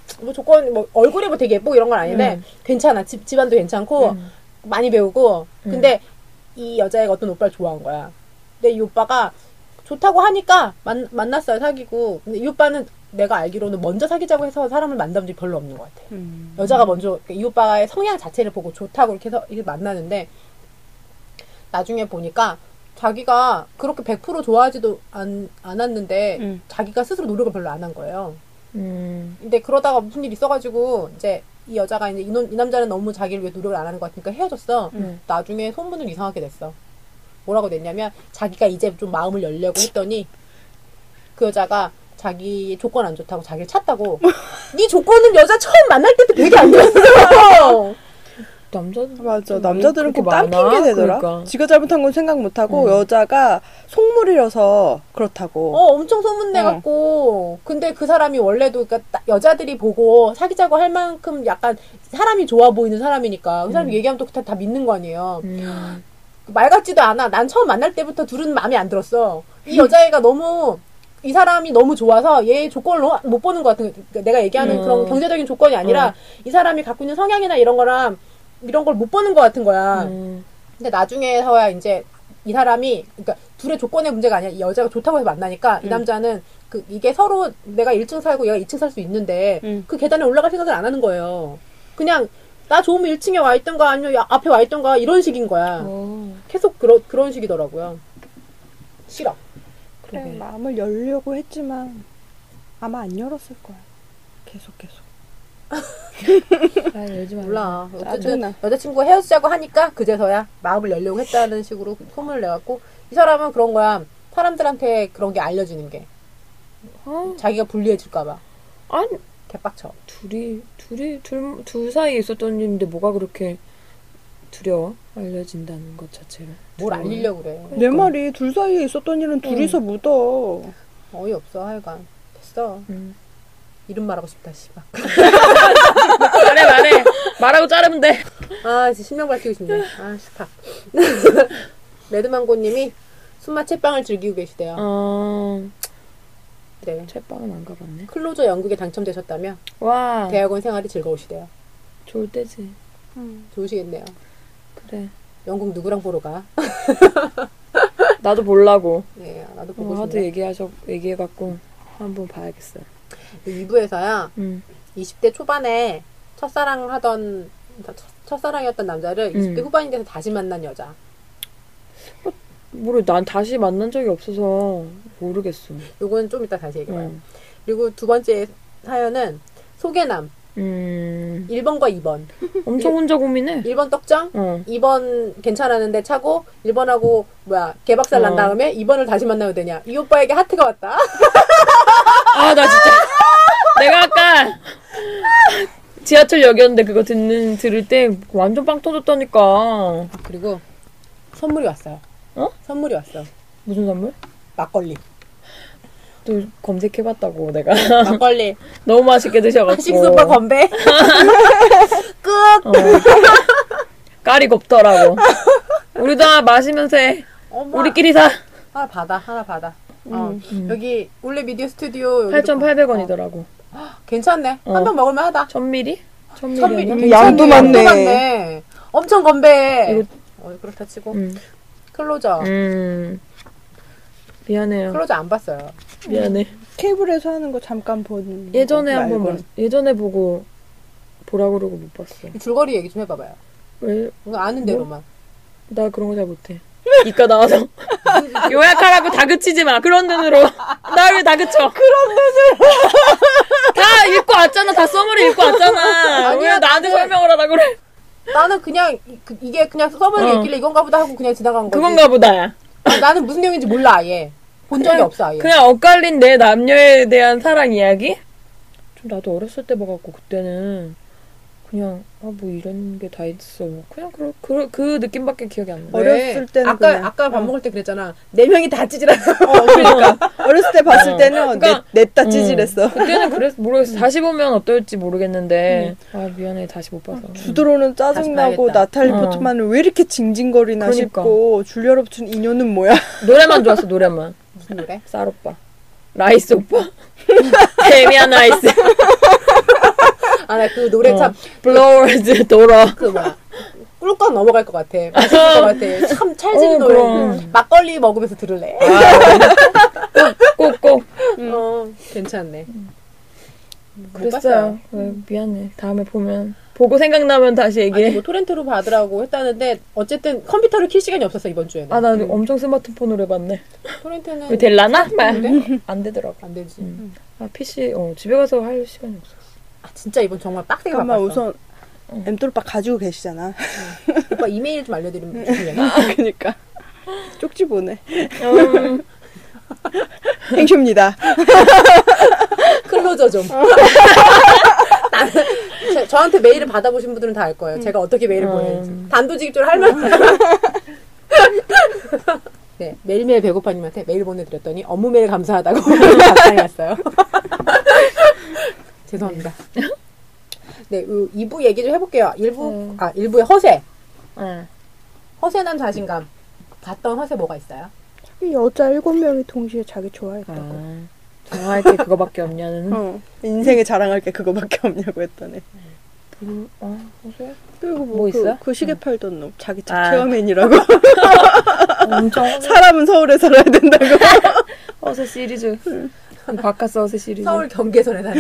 뭐 조건 뭐 얼굴이 뭐 되게 예쁘고 이런 건 아닌데 음. 괜찮아. 집 집안도 괜찮고 음. 많이 배우고 음. 근데 이 여자애가 어떤 오빠를 좋아한 거야. 근데 이 오빠가 좋다고 하니까 만, 만났어요. 사귀고. 근데 이 오빠는 내가 알기로는 먼저 사귀자고 해서 사람을 만난 적이 별로 없는 것 같아. 음. 여자가 먼저 이 오빠의 성향 자체를 보고 좋다고 이렇게 해서 이렇게 만나는데 나중에 보니까 자기가 그렇게 백 퍼센트 좋아하지도 않, 않았는데 음. 자기가 스스로 노력을 별로 안 한 거예요. 음. 근데 그러다가 무슨 일이 있어가지고 이제 이 여자가 이제 이, 놈, 이 남자는 너무 자기를 위해 노력을 안 하는 것 같으니까 헤어졌어. 음. 나중에 소문은 이상하게 됐어. 뭐라고 됐냐면 자기가 이제 좀 마음을 열려고 했더니 그 여자가 자기 조건 안 좋다고 자기를 찼다고. 네 조건은 여자 처음 만날 때도 되게 안 좋았어. 남자들 맞아. 남자들은 그렇게 꼭 딴 많아? 핑계 대더라. 그러니까. 지가 잘못한 건 생각 못하고 음. 여자가 속물이라서 그렇다고. 어, 엄청 소문내갖고. 근데 그 사람이 원래도, 그니까, 여자들이 보고 사귀자고 할 만큼 약간 사람이 좋아 보이는 사람이니까. 그 사람이 음. 얘기하면 또 다, 다 믿는 거 아니에요. 음. 말 같지도 않아. 난 처음 만날 때부터 둘은 마음에 안 들었어. 이 여자애가 너무, 이 사람이 너무 좋아서 얘 조건을 너무 못 보는 것 같은, 그러니까 내가 얘기하는 음. 그런 경제적인 조건이 아니라 음. 이 사람이 갖고 있는 성향이나 이런 거랑 이런 걸 못 보는 것 같은 거야. 음. 근데 나중에서야 이제 이 사람이 그러니까 둘의 조건의 문제가 아니라 이 여자가 좋다고 해서 만나니까 이 음. 남자는 그 이게 서로 내가 일 층 살고 얘가 이 층 살 수 있는데 음. 그 계단에 올라갈 생각을 안 하는 거예요. 그냥 나 좋으면 일 층에 와 있던가 아니면 야, 앞에 와 있던가 이런 식인 거야. 어. 계속 그런 그런 식이더라고요. 싫어. 그래, 그러게. 마음을 열려고 했지만 아마 안 열었을 거야. 계속 계속. 아, 열지 마. 몰라. 어쨌든 짜증나. 여자친구가 헤어지자고 하니까 그제서야 마음을 열려고 했다는 식으로 소문을 내갖고 이 사람은 그런 거야. 사람들한테 그런 게 알려지는 게 아, 자기가 불리해질까봐 아니 개빡쳐. 둘이 둘이 둘, 둘 사이에 있었던 일인데 뭐가 그렇게 두려워? 알려진다는 것 자체를. 뭘 두려워요? 알리려고 그래. 내 말이 둘 사이에 있었던 일은 둘이서 묻어. 어이없어 하여간. 됐어. 음. 이름 말하고 싶다 씨발. 말해 말해 말하고 자르면 돼. 아 진짜 신명 밝히고 싶네. 아 싫다. 레드망고님이 숨맛 채빵을 즐기고 계시대요. 어, 네. 채빵은 안 가봤네. 클로저 연극에 당첨되셨다며 와, 대학원 생활이 즐거우시대요. 좋을 때지. 좋으시겠네요. 그래. 연극 누구랑 보러 가? 나도 보려고. 네, 나도 어, 보고 하도 싶네. 얘기하셔 얘기해갖고 한번 봐야겠어요. 이 부에서야 음. 이십 대 초반에 첫사랑 하던 첫, 첫사랑이었던 남자를 이십 대 음. 후반이 돼서 다시 만난 여자. 모르 난 다시 만난 적이 없어서 모르겠어. 요건 좀 이따 다시 얘기해봐요. 음. 그리고 두 번째 사연은 소개남. 음. 일 번과 이 번. 엄청 혼자 고민해. 일 번 떡장, 어. 이 번 괜찮았는데 차고, 일 번하고, 뭐야, 개박살 난 어. 다음에 이 번을 다시 만나야 되냐. 이 오빠에게 하트가 왔다. 아, 나 진짜. 내가 아까 지하철역이었는데 그거 듣는, 들을 때 완전 빵 터졌다니까. 아, 그리고 선물이 왔어요. 어? 선물이 왔어. 무슨 선물? 막걸리. 또 검색해봤다고, 내가. 막걸리. 너무 맛있게 드셔가지고. 식스오빠 건배. 끝! 어. 깔이 곱더라고. 우리도 하나 마시면서 해. 어머. 우리끼리 사. 하나 받아, 하나 받아. 어. 음. 여기, 올레 미디어 스튜디오. 여기도 팔천팔백 원이더라고. 어, 괜찮네. 어. 한 병 먹을만 하다. 천 밀리리터? 천 천미, 밀리리터? 음, 양도 많네. 많네. 엄청 건배. 이거- 어, 그렇다 치고. 음. 클로저. 음. 미안해요. 클로저 안 봤어요. 미안해. 케이블에서 하는 거 잠깐 보는. 예전에 거 한번 말고는. 봤, 예전에 보고 보라 그러고 못 봤어. 이 줄거리 얘기 좀 해봐봐요. 왜? 이거 아는 뭐? 대로만. 나 그런 거 잘 못해. 이과 나와서 요약하라고 다그치지 마. 그런 눈으로 나 왜 다그쳐? 그런 눈으로 다 읽고 왔잖아. 다 써머리 읽고 왔잖아. 아니야, 왜 나한테 나는- 설명을 하라 그래? 나는 그냥 이- 그, 이게 그냥 써버리게 어. 있길래 이건가 보다 하고 그냥 지나간 거지. 그건가 보다. 아, 나는 무슨 내용인지 몰라 아예. 본 적이 그냥- 없어 아예. 그냥 엇갈린 내 남녀에 대한 사랑 이야기? 좀 나도 어렸을 때 봐갖고 그때는 그냥 아 뭐 이런 게 다 있어. 그냥 그, 그, 그 느낌밖에 기억이 안 나. 어려- 어렸을 때는 아까 그냥- 아까 밥 어. 먹을 때 그랬잖아. 네 명이 다 찌질하다. 어, 그러니까. 어렸을 때 봤을 어. 때는 그러니까- 내, 냈다 음. 찌질했어. 그때는 그래서 모르겠어. 다시 보면 어떨지 모르겠는데 아 미안해 다시 못 봐서. 주드로는 짜증나고 봐야겠다. 나탈리 어. 포트만은 왜 이렇게 징징거리나 그러니까. 싶고 줄리아 로버츠는 인연은 뭐야? 노래만 좋았어 노래만. 무슨 노래? 쌀오빠. 라이스 오빠? 데미안 라이스. 아, 나 그 노래 참. 블로워즈 도러. 그 뭐야. 꿀꺽 넘어갈 것 같아. 맛있을 것 같아. 참 찰지는 어, 노래. 그럼. 막걸리 먹으면서 들을래. 꼭꼭. 어, 괜찮네. 못 그랬어요. 네, 미안해. 다음에 보면 보고 생각나면 다시 얘기해. 아니, 뭐 토렌트로 받으라고 했다는데 어쨌든 컴퓨터를 킬 시간이 없었어 이번 주에는. 아, 나 엄청 스마트폰으로 해봤네. 토렌트는 왜 될라나? 돼? 안 되더라고. 안 되지. 음. 아, 피씨, 어, 집에 가서 할 시간이 없었어. 아, 진짜 이번 정말 빡세게 잠깐만 바빴어. 우선 엠돌오빠 가지고 계시잖아. 오빠 이메일 좀 알려드리면 좋겠네. 아, 그니까 쪽지 보내. 음, 행쇼입니다. 클로저 좀. 나는 저, 저한테 메일을 받아보신 분들은 다 알 거예요. 제가 어떻게 메일을 음. 보내는지. 단도직입적으로 할 말. 네, 매일매일 배고파님한테 메일 보내드렸더니 업무 메일 감사하다고 답장이 왔어요. 죄송합니다. 네, 이 부 얘기 좀 해볼게요. 일 부, 음. 아, 일 부의 허세. 응. 허세난 자신감. 봤던 허세 뭐가 있어요? 여자 일곱 명이 동시에 자기 좋아했다고. 아, 자랑할 게 그거밖에 없냐는. 어, 인생에 자랑할 게 그거밖에 없냐고 했더니. 음, 아, 보세요. 그리고 뭐, 뭐 그, 있어요? 그 시계 팔던 놈 자기 차 아. 체어맨이라고. 엄청 사람은 서울에 살아야 된다고. 어세 시리즈. 바카스 어세 시리즈. 서울 경계선에 다니.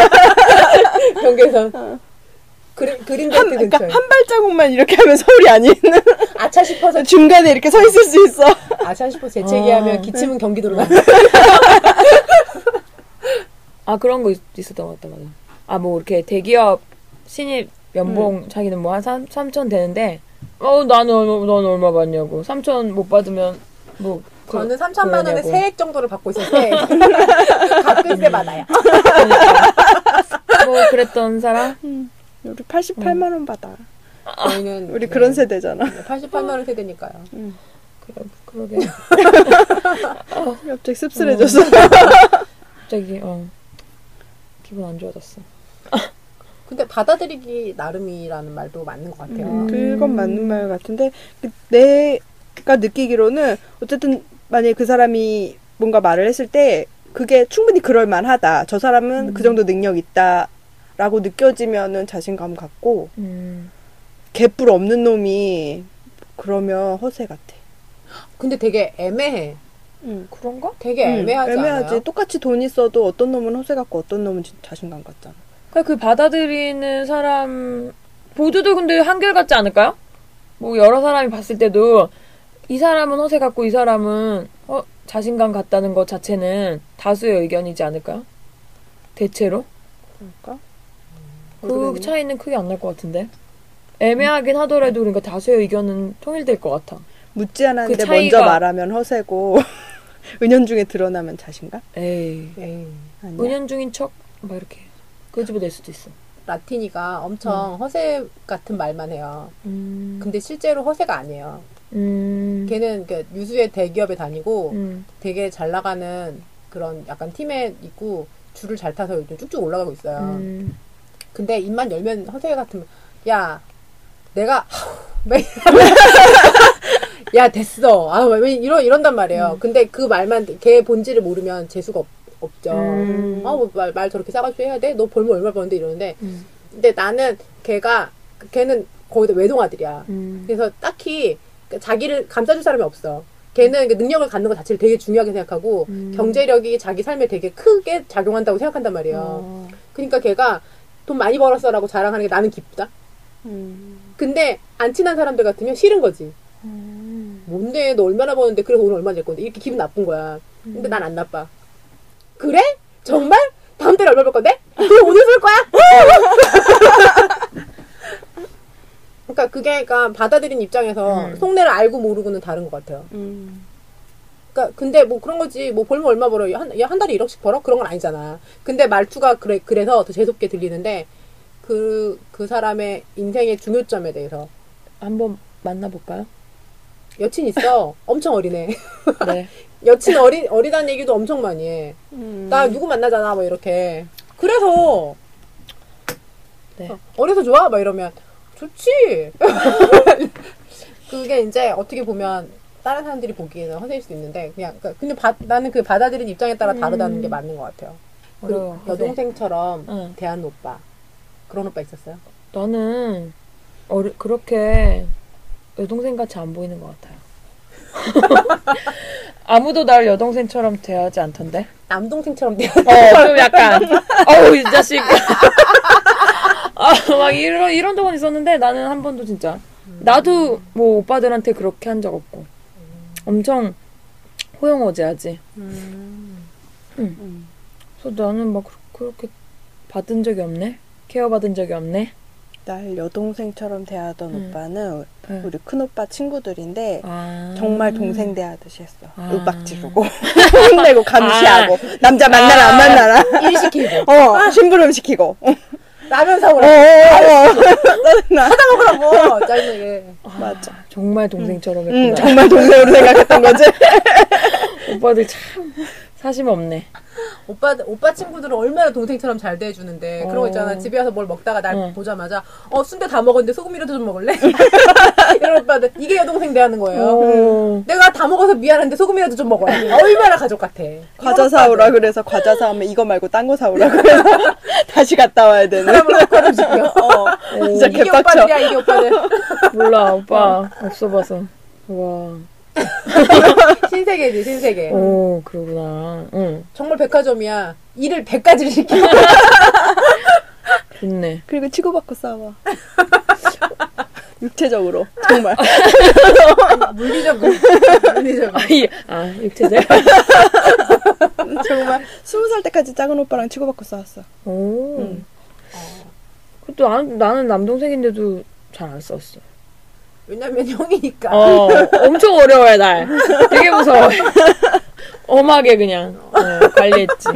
경계선. 그림, 그림자 한, 트 그러니까 근처에. 한 발자국만 이렇게 하면 서울이 아닌. 아차 싶어서, 중간에 이렇게 서 있을 수 있어. 아차 싶어서 재채기하면 아. 기침은 경기도로 나. 아, 그런 거 있, 있었던 것 같다, 맞아. 아, 뭐, 이렇게 대기업 신입 연봉 자기는 뭐 한 삼천 되는데, 어, 나는, 얼마- 넌 얼마 받냐고. 삼천 못 받으면, 뭐. 그- 저는 삼천만 원의 그러냐고. 세액 정도를 받고 있을 때 가끔씩 받아요. 뭐, 그랬던 사람? 우리 팔십팔만 원 받아. 저희는 우리 네, 그런 세대잖아. 팔십팔만 원 세대니까요. 그래, 그러게. 갑자기 씁쓸해졌어. 갑자기, 어. 기분 안 좋아졌어. 근데 받아들이기 나름이라는 말도 맞는 것 같아요. 음. 그건 맞는 말 같은데 그 내가 느끼기로는 어쨌든 만약에 그 사람이 뭔가 말을 했을 때 그게 충분히 그럴 만하다. 저 사람은 음. 그 정도 능력 있다라고 느껴지면은 자신감 갖고 음. 개뿔 없는 놈이 그러면 허세 같아. 근데 되게 애매해. 응. 그런가? 되게 애매하지 음, 애매하지. 않아요? 똑같이 돈 있어도 어떤 놈은 허세 같고 어떤 놈은 진짜 자신감 같잖아. 그러니까 그 받아들이는 사람 모두도 근데 한결같지 않을까요? 뭐 여러 사람이 봤을 때도 이 사람은 허세 같고 이 사람은 어, 자신감 같다는 것 자체는 다수의 의견이지 않을까요? 대체로? 그럴까? 그 모르겠네. 차이는 크게 안 날 것 같은데. 애매하긴 하더라도 그러니까 다수의 의견은 통일될 것 같아. 묻지 않았는데 그 차이가- 먼저 말하면 허세고 은연중에 드러나면 자신감? 에이. 에이. 아니야. 은연중인 척? 막 이렇게 끄집어낼 수도 있어. 라틴이가 엄청 허세 같은 말만 해요. 음. 근데 실제로 허세가 아니에요. 음. 걔는 그 유수의 대기업에 다니고 음. 되게 잘 나가는 그런 약간 팀에 있고 줄을 잘 타서 요즘 쭉쭉 올라가고 있어요. 음. 근데 입만 열면 허세 같으면 야 내가 막 야 됐어. 아 왜 이런 이런단 말이에요. 근데 그 말만 걔 본질을 모르면 재수가 없, 없죠. 음. 아뭐말 말 저렇게 싸가지고 해야 돼? 너 벌면 얼마 버는데 이러는데 음. 근데 나는 걔가 걔는 거의 다 외동아들이야. 음. 그래서 딱히 자기를 감싸줄 사람이 없어. 걔는 그 능력을 갖는 것 자체를 되게 중요하게 생각하고 음. 경제력이 자기 삶에 되게 크게 작용한다고 생각한단 말이에요. 어. 그러니까 걔가 돈 많이 벌었어라고 자랑하는 게 나는 기쁘다. 음. 근데 안 친한 사람들 같으면 싫은 거지. 음. 뭔데 너 얼마나 버는데 그래서 오늘 얼마 낼 건데 이렇게 기분 나쁜 거야. 근데 난 안 나빠. 그래? 정말? 다음 달에 얼마 벌 건데? 그럼 오늘 쓸 거야? 그러니까 그게 그러니까 받아들인 입장에서 음. 속내를 알고 모르고는 다른 것 같아요. 음. 그러니까 근데 뭐 그런 거지. 뭐 벌면 얼마 벌어? 한, 야, 한 달에 일억씩 벌어? 그런 건 아니잖아. 근데 말투가 그래 그래서 더 재수없게 들리는데 그 그 사람의 인생의 중요점에 대해서 한번 만나볼까요? 여친 있어. 엄청 어리네. 네. 여친 어리 어리다는 얘기도 엄청 많이 해. 음. 나 누구 만나잖아, 뭐 이렇게. 그래서 네. 어, 어려서 좋아, 막 이러면 좋지. 그게 이제 어떻게 보면 다른 사람들이 보기에는 허세일 수도 있는데 그냥 그러니까 근데 바, 나는 그 받아들이는 입장에 따라 다르다는 음. 게 맞는 것 같아요. 그 어려워, 허세. 여동생처럼 응. 대하는 오빠 그런 오빠 있었어요? 나는 어리, 그렇게 여동생 같이 안 보이는 것 같아요. 아무도 날 여동생처럼 대하지 않던데. 남동생처럼 대하. 어, 좀 약간 어우 이 자식. 아, 막 이런 이런 적은 있었는데 나는 한 번도 진짜 나도 뭐 오빠들한테 그렇게 한 적 없고 엄청 호영어제하지. 음. 음. 그래서 나는 막 그렇- 그렇게 받은 적이 없네. 케어 받은 적이 없네. 날 여동생처럼 대하던 음. 오빠는 응. 우리 큰오빠 친구들인데 아. 정말 동생 대하듯이 했어. 아. ը박 지르고 혼내고 감시하고 남자 만나라 안 만나라 일 시키고 어 심부름 시키고 어, 라면 어, 사오라. 어, 어. 짜증나. 먹으라고 짜증나게. 맞아. 정말 동생처럼 응, 했구나. 정말 동생으로 생각했던 거지. 오빠들 참 사심 없네. 오빠 오빠 친구들은 얼마나 동생처럼 잘 대해주는데 그런 거 있잖아. 어. 집에 와서 뭘 먹다가 날 응. 보자마자 어 순대 다 먹었는데 소금이라도 좀 먹을래? 이런 오빠들 이게 여동생 대하는 거예요. 어. 내가 다 먹어서 미안한데 소금이라도 좀 먹어야 돼. 얼마나 가족 같아. 과자 이런 사오라 오빠들. 그래서 과자 사오면 이거 말고 딴 거 사오라 그래서 다시 갔다 와야 되는. 사람을 헛걸음 시켜. 어, 진짜 이게 개빡쳐. 오빠들이야 이게 오빠들. 몰라 오빠 없어 봐서. 와. 신세계지 신세계. 오 그러구나. 응. 정말 백화점이야. 일을 백 가지를 시켜. 좋네. 그리고 치고받고 싸워. 육체적으로 정말. 물리적으로. 물리적으로. 아, 예. 아 육체적. 정말 스무 살 때까지 작은 오빠랑 치고받고 싸웠어. 오. 응. 그것도 난, 나는 남동생인데도 잘 안 썼어. 왜냐면 형이니까. 어, 엄청 어려워해, 날. 되게 무서워해. 엄하게 그냥, 어, 관리했지.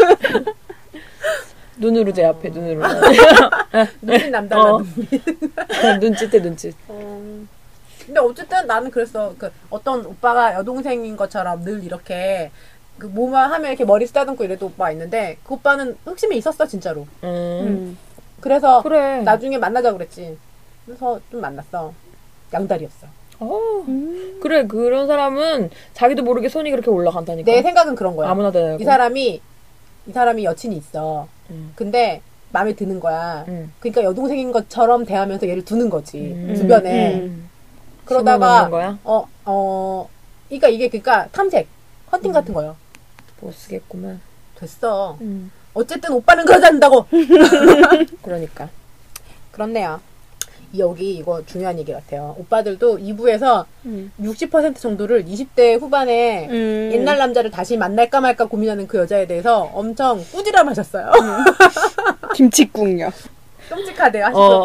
눈으로 제 앞에, 눈으로. 눈빛 남달라. 어. 눈빛. 눈짓해, 눈짓. 어. 근데 어쨌든 나는 그랬어. 그 어떤 오빠가 여동생인 것처럼 늘 이렇게 그 뭐만 하면 이렇게 머리 쓰다듬고 이래도 오빠가 있는데 그 오빠는 흑심이 있었어 진짜로. 음, 음. 그래서 그래. 나중에 만나자 그랬지. 그래서 좀 만났어. 양다리였어. 어, 음. 그래, 그런 사람은 자기도 모르게 손이 그렇게 올라간다니까. 내 생각은 그런 거야. 아무나 되고. 이 사람이 이 사람이 여친이 있어. 음. 근데 마음에 드는 거야. 음. 그러니까 여동생인 것처럼 대하면서 얘를 두는 거지. 음. 주변에. 음. 그러다가 심어놓는 거야? 어, 어, 그러니까 이게 그러니까 탐색, 헌팅 같은 거요. 못 쓰겠구만. 됐어. 음. 어쨌든 오빠는 그러지 않는다고. 그러니까. 그렇네요. 여기 이거 중요한 얘기 같아요. 오빠들도 이 부에서 음. 육십 퍼센트 정도를 이십 대 후반에 음. 옛날 남자를 다시 만날까 말까 고민하는 그 여자에 대해서 엄청 꾸지람하셨어요. 김치국요. 끔찍하대요. 하시고. 어.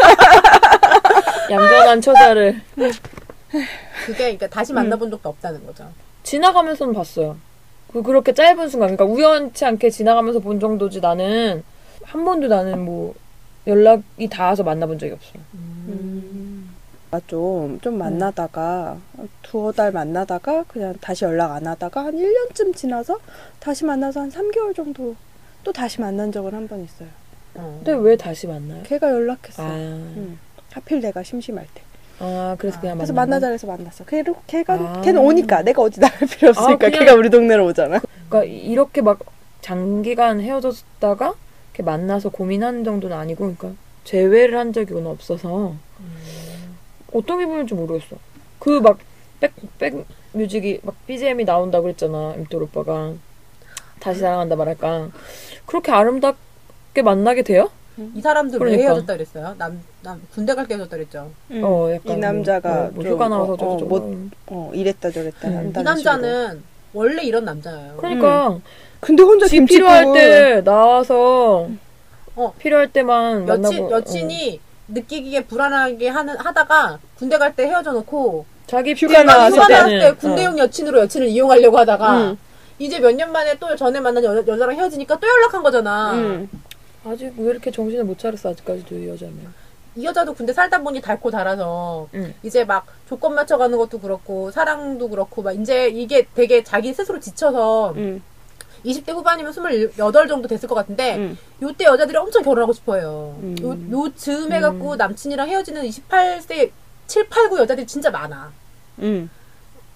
얌전한 처자를. 그게 그러니까 다시 만나본 적도 없다는 거죠. 지나가면서는 봤어요. 그 그렇게 짧은 순간, 그러니까 우연치 않게 지나가면서 본 정도지 나는 한 번도 나는 뭐 연락이 닿아서 만나본 적이 없어. 음. 좀, 좀 만나다가, 두어 달 만나다가, 그냥 다시 연락 안 하다가, 한 일 년쯤 지나서, 다시 만나서 한 삼 개월 정도, 또 다시 만난 적은 한 번 있어요. 어. 근데 왜 다시 만나요? 걔가 연락했어. 아, 응. 하필 내가 심심할 때. 아 그래서 그냥 그래서 만난 만나자 거야? 해서 만났어. 걔로, 걔가, 아. 걔는 오니까, 내가 어디 나갈 필요 없으니까, 아, 그냥- 걔가 우리 동네로 오잖아. 그러니까 이렇게 막 장기간 헤어졌다가 이렇게 만나서 고민하는 정도는 아니고, 그러니까 재회를 한 적이 없어서 어떤 기분인지 모르겠어. 그 막 백, 백 뮤직이 막 비지엠이 나온다고 그랬잖아, 임돌 오빠가. 다시 사랑한다 말할까. 그렇게 아름답게 만나게 돼요? 이 사람들 왜 그러니까. 헤어졌다 그랬어요? 남, 남 군대 갈 때 헤어졌다 그랬죠. 응. 어, 약간 이 남자가 뭐, 뭐, 뭐 좀, 휴가 나와서 어, 저거 어, 저거. 못- 어, 이랬다 저랬다 음. 한다는 이 남자는 원래 이런 남자예요. 그러니까 식으로. 근데 혼자 지 김치국을 필요할 때 나와서 어. 필요할 때만 여친, 만나고 여친이 느끼기에 불안하게 하는, 하다가 군대 갈 때 헤어져 놓고 어. 자기 휴가 필요할 나왔을 휴가 나왔을 때는, 때 군대용 여친으로 여친을 이용하려고 하다가 응. 이제 몇 년 만에 또 전에 만난 여, 여자랑 헤어지니까 또 연락한 거잖아. 응. 어. 아직 왜 이렇게 정신을 못 차렸어 아직까지도 이 여자는. 이 여자도 군대 살다 보니 닳고 닳아서 응. 이제 막 조건 맞춰가는 것도 그렇고 사랑도 그렇고 막 이제 이게 되게 자기 스스로 지쳐서 응. 이십 대 후반이면 스물여덟 정도 됐을 것 같은데 응. 요때 여자들이 엄청 결혼하고 싶어해요. 음. 요, 요 즈음 해갖고 남친이랑 헤어지는 이십팔 세 칠, 팔, 구 여자들이 진짜 많아. 응.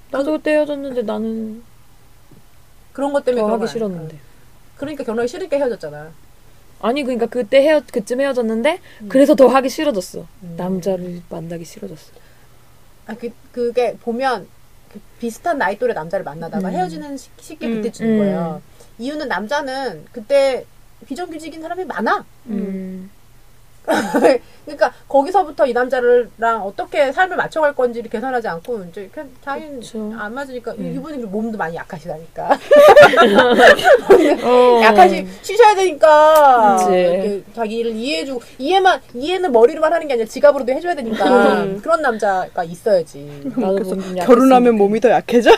나도 그때 헤어졌는데 나는 그런 것 때문에 더 그런 하기 거 싫었는데. 아닐까. 그러니까 결혼하기 싫으니까 헤어졌잖아. 아니 그러니까 그때 헤어 그쯤 헤어졌는데 음. 그래서 더 하기 싫어졌어. 음. 남자를 만나기 싫어졌어. 아, 그, 그게 보면 그 비슷한 나이 또래 남자를 만나다가 음. 헤어지는 시, 시기 음. 그때쯤인 음. 거예요. 이유는 남자는 그때 비정규직인 사람이 많아. 음. 그러니까 거기서부터 이 남자랑 어떻게 삶을 맞춰갈 건지를 계산하지 않고 이제 그냥 자기는 그쵸. 안 맞으니까 음. 이분이 몸도 많이 약하시다니까. 어. 약하시 쉬셔야 되니까 그치. 이렇게 자기를 이해해주고 이해만 이해는 머리로만 하는 게 아니라 지갑으로도 해줘야 되니까 음. 그런 남자가 있어야지. 나도 그래서 몸 좀 약했으니까. 결혼하면 몸이 더 약해져?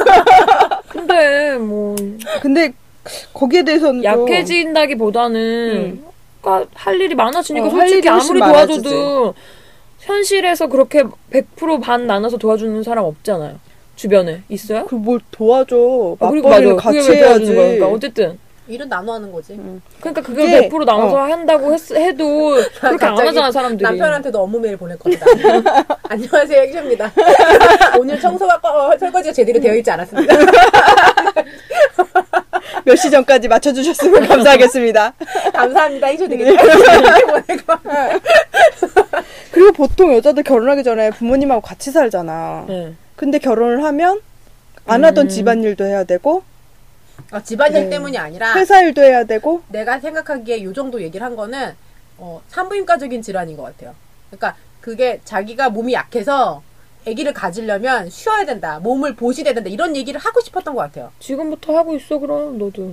근데 뭐 근데 거기에 대해서는 또 약해진다기보다는 음. 그러니까 할 일이 많아지니까 어, 할 솔직히 일이 훨씬 아무리 많아지지. 도와줘도 현실에서 그렇게 백 퍼센트 반 나눠서 도와주는 사람 없잖아요. 주변에 있어요? 그 뭘 도와줘. 아, 그리고 맞벌이를 맞아. 그게 같이 왜 도와주는 거야? 해야지. 그러니까 어쨌든 일은 나눠 하는 거지. 그러니까 그걸 그게- 백 퍼센트 나눠서 한다고 했, 해도 그렇게 안 갑자기 하잖아 사람들이. 남편한테도 업무 메일 보낼 겁니다. 안녕하세요, 액션입니다. 오늘 청소가 꺼- 설거지가 제대로 되어 있지 않았습니다. 몇 시 전까지 맞춰주셨으면 감사하겠습니다. 감사합니다. 액션 되겠다. 보내고. 그리고 보통 여자들 결혼하기 전에 부모님하고 같이 살잖아. 네. 근데 결혼을 하면 안 하던 음. 집안일도 해야 되고 어, 집안일 네. 때문이 아니라 회사 일도 해야 되고 내가 생각하기에 요 정도 얘기를 한 거는 어, 산부인과적인 질환인 것 같아요. 그러니까 그게 자기가 몸이 약해서 아기를 가지려면 쉬어야 된다. 몸을 보시해야 된다. 이런 얘기를 하고 싶었던 것 같아요. 지금부터 하고 있어 그럼 너도.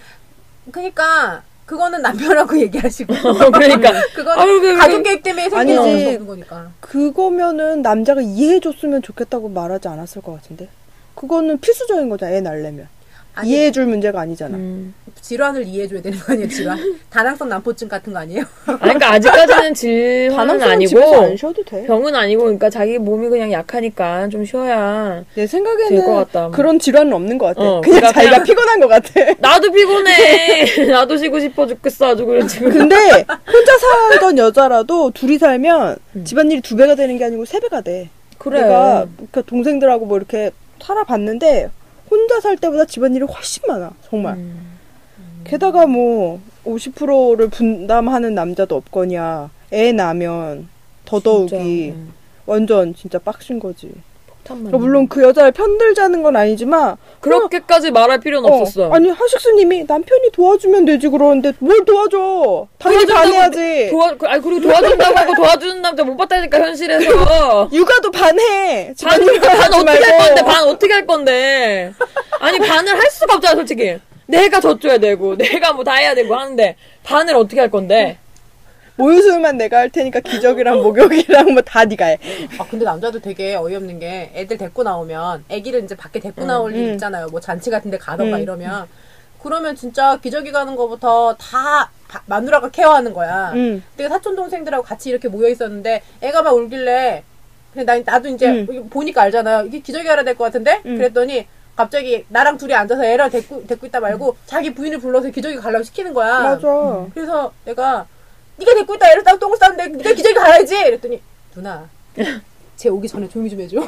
그러니까 그거는 남편하고 얘기하시고 그러니까 그거는 아유, 그- 가족 계획 때문에 생기는 아니지. 수 없는 거니까. 그거면은 남자가 이해해줬으면 좋겠다고 말하지 않았을 것 같은데. 그거는 필수적인 거잖아. 애 낳으려면. 아니, 이해해줄 문제가 아니잖아. 음. 질환을 이해해줘야 되는 거 아니에요? 질환? 다낭성 난포증 같은 거 아니에요? 아니, 그러니까 아직까지는 질환은 반항성은 집에서 안 아니고 쉬어도 돼. 병은 아니고 그러니까 자기 몸이 그냥 약하니까 좀 쉬어야 내 될 것 생각에는 같다. 그런 질환은 없는 것 같아. 어, 그냥 그러니까 자기가 그냥- 피곤한 것 같아. 나도 피곤해. 나도 쉬고 싶어 죽겠어 아주 그래 지금. 근데 혼자 살던 여자라도 둘이 살면 음. 집안일이 두 배가 되는 게 아니고 세 배가 돼. 그래. 내가 그 동생들하고 뭐 이렇게 살아봤는데 혼자 살 때보다 집안일이 훨씬 많아. 정말. 음. 게다가 뭐 오십 퍼센트를 분담하는 남자도 없거냐. 애 낳으면 더더욱이 진짜, 음. 완전 진짜 빡신 거지. 폭탄만. 그러니까 물론 그 여자를 편들자는 건 아니지만 그렇게까지 말할 필요는 어, 없었어. 아니 하식스님이 남편이 도와주면 되지 그러는데 뭘 도와줘? 당연히 도와준다고- 반해야지. 도와, 그- 아니, 그리고 도와준다고 하고 도와주는 남자 못 봤다니까, 현실에서. 육아도 반해. 반, 집안일 반 하지 어떻게 할 말고. 건데, 반 어떻게 할 건데. 아니, 반을 할 수가 없잖아, 솔직히. 내가 져줘야 되고, 내가 뭐 다 해야 되고 하는데, 반을 어떻게 할 건데. 모유수유만 내가 할 테니까 기저귀랑 목욕이랑 뭐 다 네가 해. 아, 근데 남자도 되게 어이없는 게 애들 데리고 나오면 애기를 이제 밖에 데리고 나올 일 음. 있잖아요. 뭐 잔치 같은 데 가던가 음. 이러면. 그러면 진짜 기저귀 가는 거부터 다 바- 마누라가 케어하는 거야. 응. 내가 사촌 동생들하고 같이 이렇게 모여 있었는데 애가 막 울길래 그냥 나, 나도 이제 음. 보니까 알잖아요. 이게 기저귀 하라 될 것 같은데? 음. 그랬더니 갑자기 나랑 둘이 앉아서 애랑 데리고, 데리고 있다 말고 자기 부인을 불러서 기저귀 가려고 시키는 거야. 맞아. 그래서 내가 네가 데리고 있다 애를 따고 똥을 싸는데 네가 기저귀 갈아야지 이랬더니 누나 쟤 오기 전에 조용히 좀 해줘.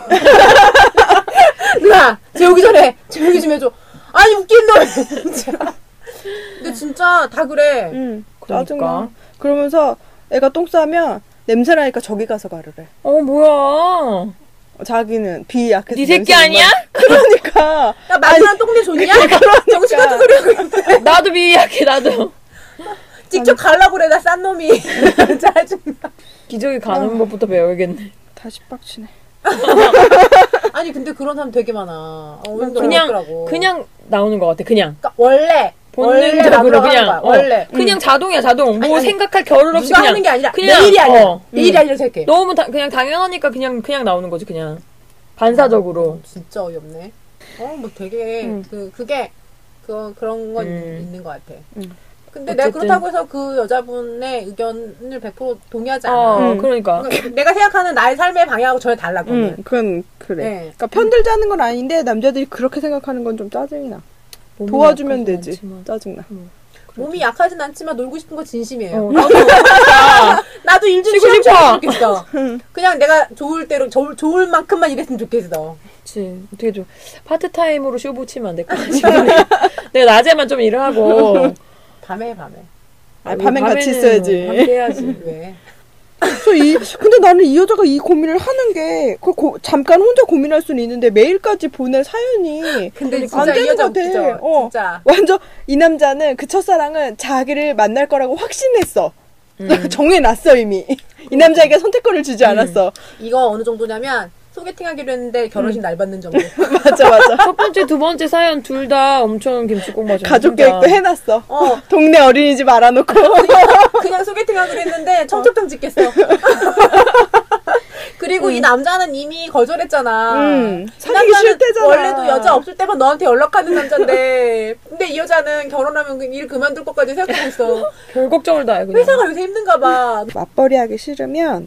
누나 쟤 오기 전에 조용히 좀 해줘. 아니 웃긴 놈 진짜. 근데 진짜 다 그래. 응. 그러니까. 짜증나. 그러면서 애가 똥 싸면 냄새 나니까 저기 가서 가르래. 어, 뭐야. 자기는 비 약해서. 네 새끼 냄새 못 아니야? 맡- 그러니까. 야 마누라 똥내 좋냐? 정신 같은 소리 하고 있는데 나도 미약해, 나도. 직접 갈라고 그래 나 싼 놈이. 짜증나. 기저귀 가는 법부터 배워야겠네. 다시 빡치네. 아니 근데 그런 사람 되게 많아. 어, 어이없- 그냥, 어이없더라고. 그냥 나오는 것 같아, 그냥. 그러니까 원래 원래 본능적으로 마누라가 그냥, 하는 거야. 어, 원래 그냥 자동이야, 자동. 뭐 아니, 아니, 생각할 겨를 없이 누가 그냥. 하는 게 아니라 그냥, 내 일이 아니야. 어, 내 일이 음. 아니라 생각해. 너무 다, 그냥 당연하니까 그냥, 그냥 나오는 거지, 그냥. 반사적으로. 진짜 어이없네. 어, 뭐 되게, 음. 그, 그게, 그, 그런 건 음. 있는 것 같아. 음. 근데 내가 어쨌든. 그렇다고 해서 그 여자분의 의견을 백 퍼센트 동의하지 않아. 어, 음. 그러니까. 그러니까 내가 생각하는 나의 삶의 방향하고 전혀 달라, 그거는. 응, 그건 그래. 네. 그러니까 편들자는 건 아닌데 남자들이 그렇게 생각하는 건 좀 짜증이 나. 몸이 도와주면 약하진 되지. 않지만. 짜증나. 몸이 약하진 않지만 놀고 싶은 거 진심이에요. 어, 나도 진짜 나도 일 좀 쉬고 쉬고 싶어. 좋겠어. 그냥 내가 좋을 대로 좋을, 좋을 만큼만 일했으면 좋겠어. 그치. 어떻게 좀 파트타임으로 쇼부 치면 안 될까? 내가 낮에만 좀 일을 하고 밤에 해, 밤에. 아, 밤엔 같이 밤에는 있어야지. 밤에 해야지. 왜? 그래서 이 근데 나는 이 여자가 이 고민을 하는 게 그 고, 잠깐 혼자 고민할 수는 있는데 매일까지 보낼 사연이 근데 안 진짜 이 되는 여자 것 같아. 웃기죠? 어. 진짜. 완전 이 남자는 그 첫사랑은 자기를 만날 거라고 확신했어. 음. 정해놨어 이미. 이 남자에게 선택권을 주지 않았어. 이거 어느 정도냐면 소개팅 하기로 했는데 결혼식 날 받는 정도. 맞아 맞아. 첫 번째, 두 번째 사연 둘 다 엄청 김치국 맞아. 가족 계획도 해놨어. 어. 동네 어린이집 알아놓고. 그냥 소개팅 하기로 했는데 청첩장 찍겠어. 그리고 이 남자는 이미 거절했잖아. 음, 이 사귀기 남자는 싫대잖아. 원래도 여자 없을 때만 너한테 연락하는 남자인데 근데 이 여자는 결혼하면 그 일 그만둘 것까지 생각하고 있어. 별 걱정을 다 해, 그냥. 회사가 요새 힘든가 봐. 맞벌이 하기 싫으면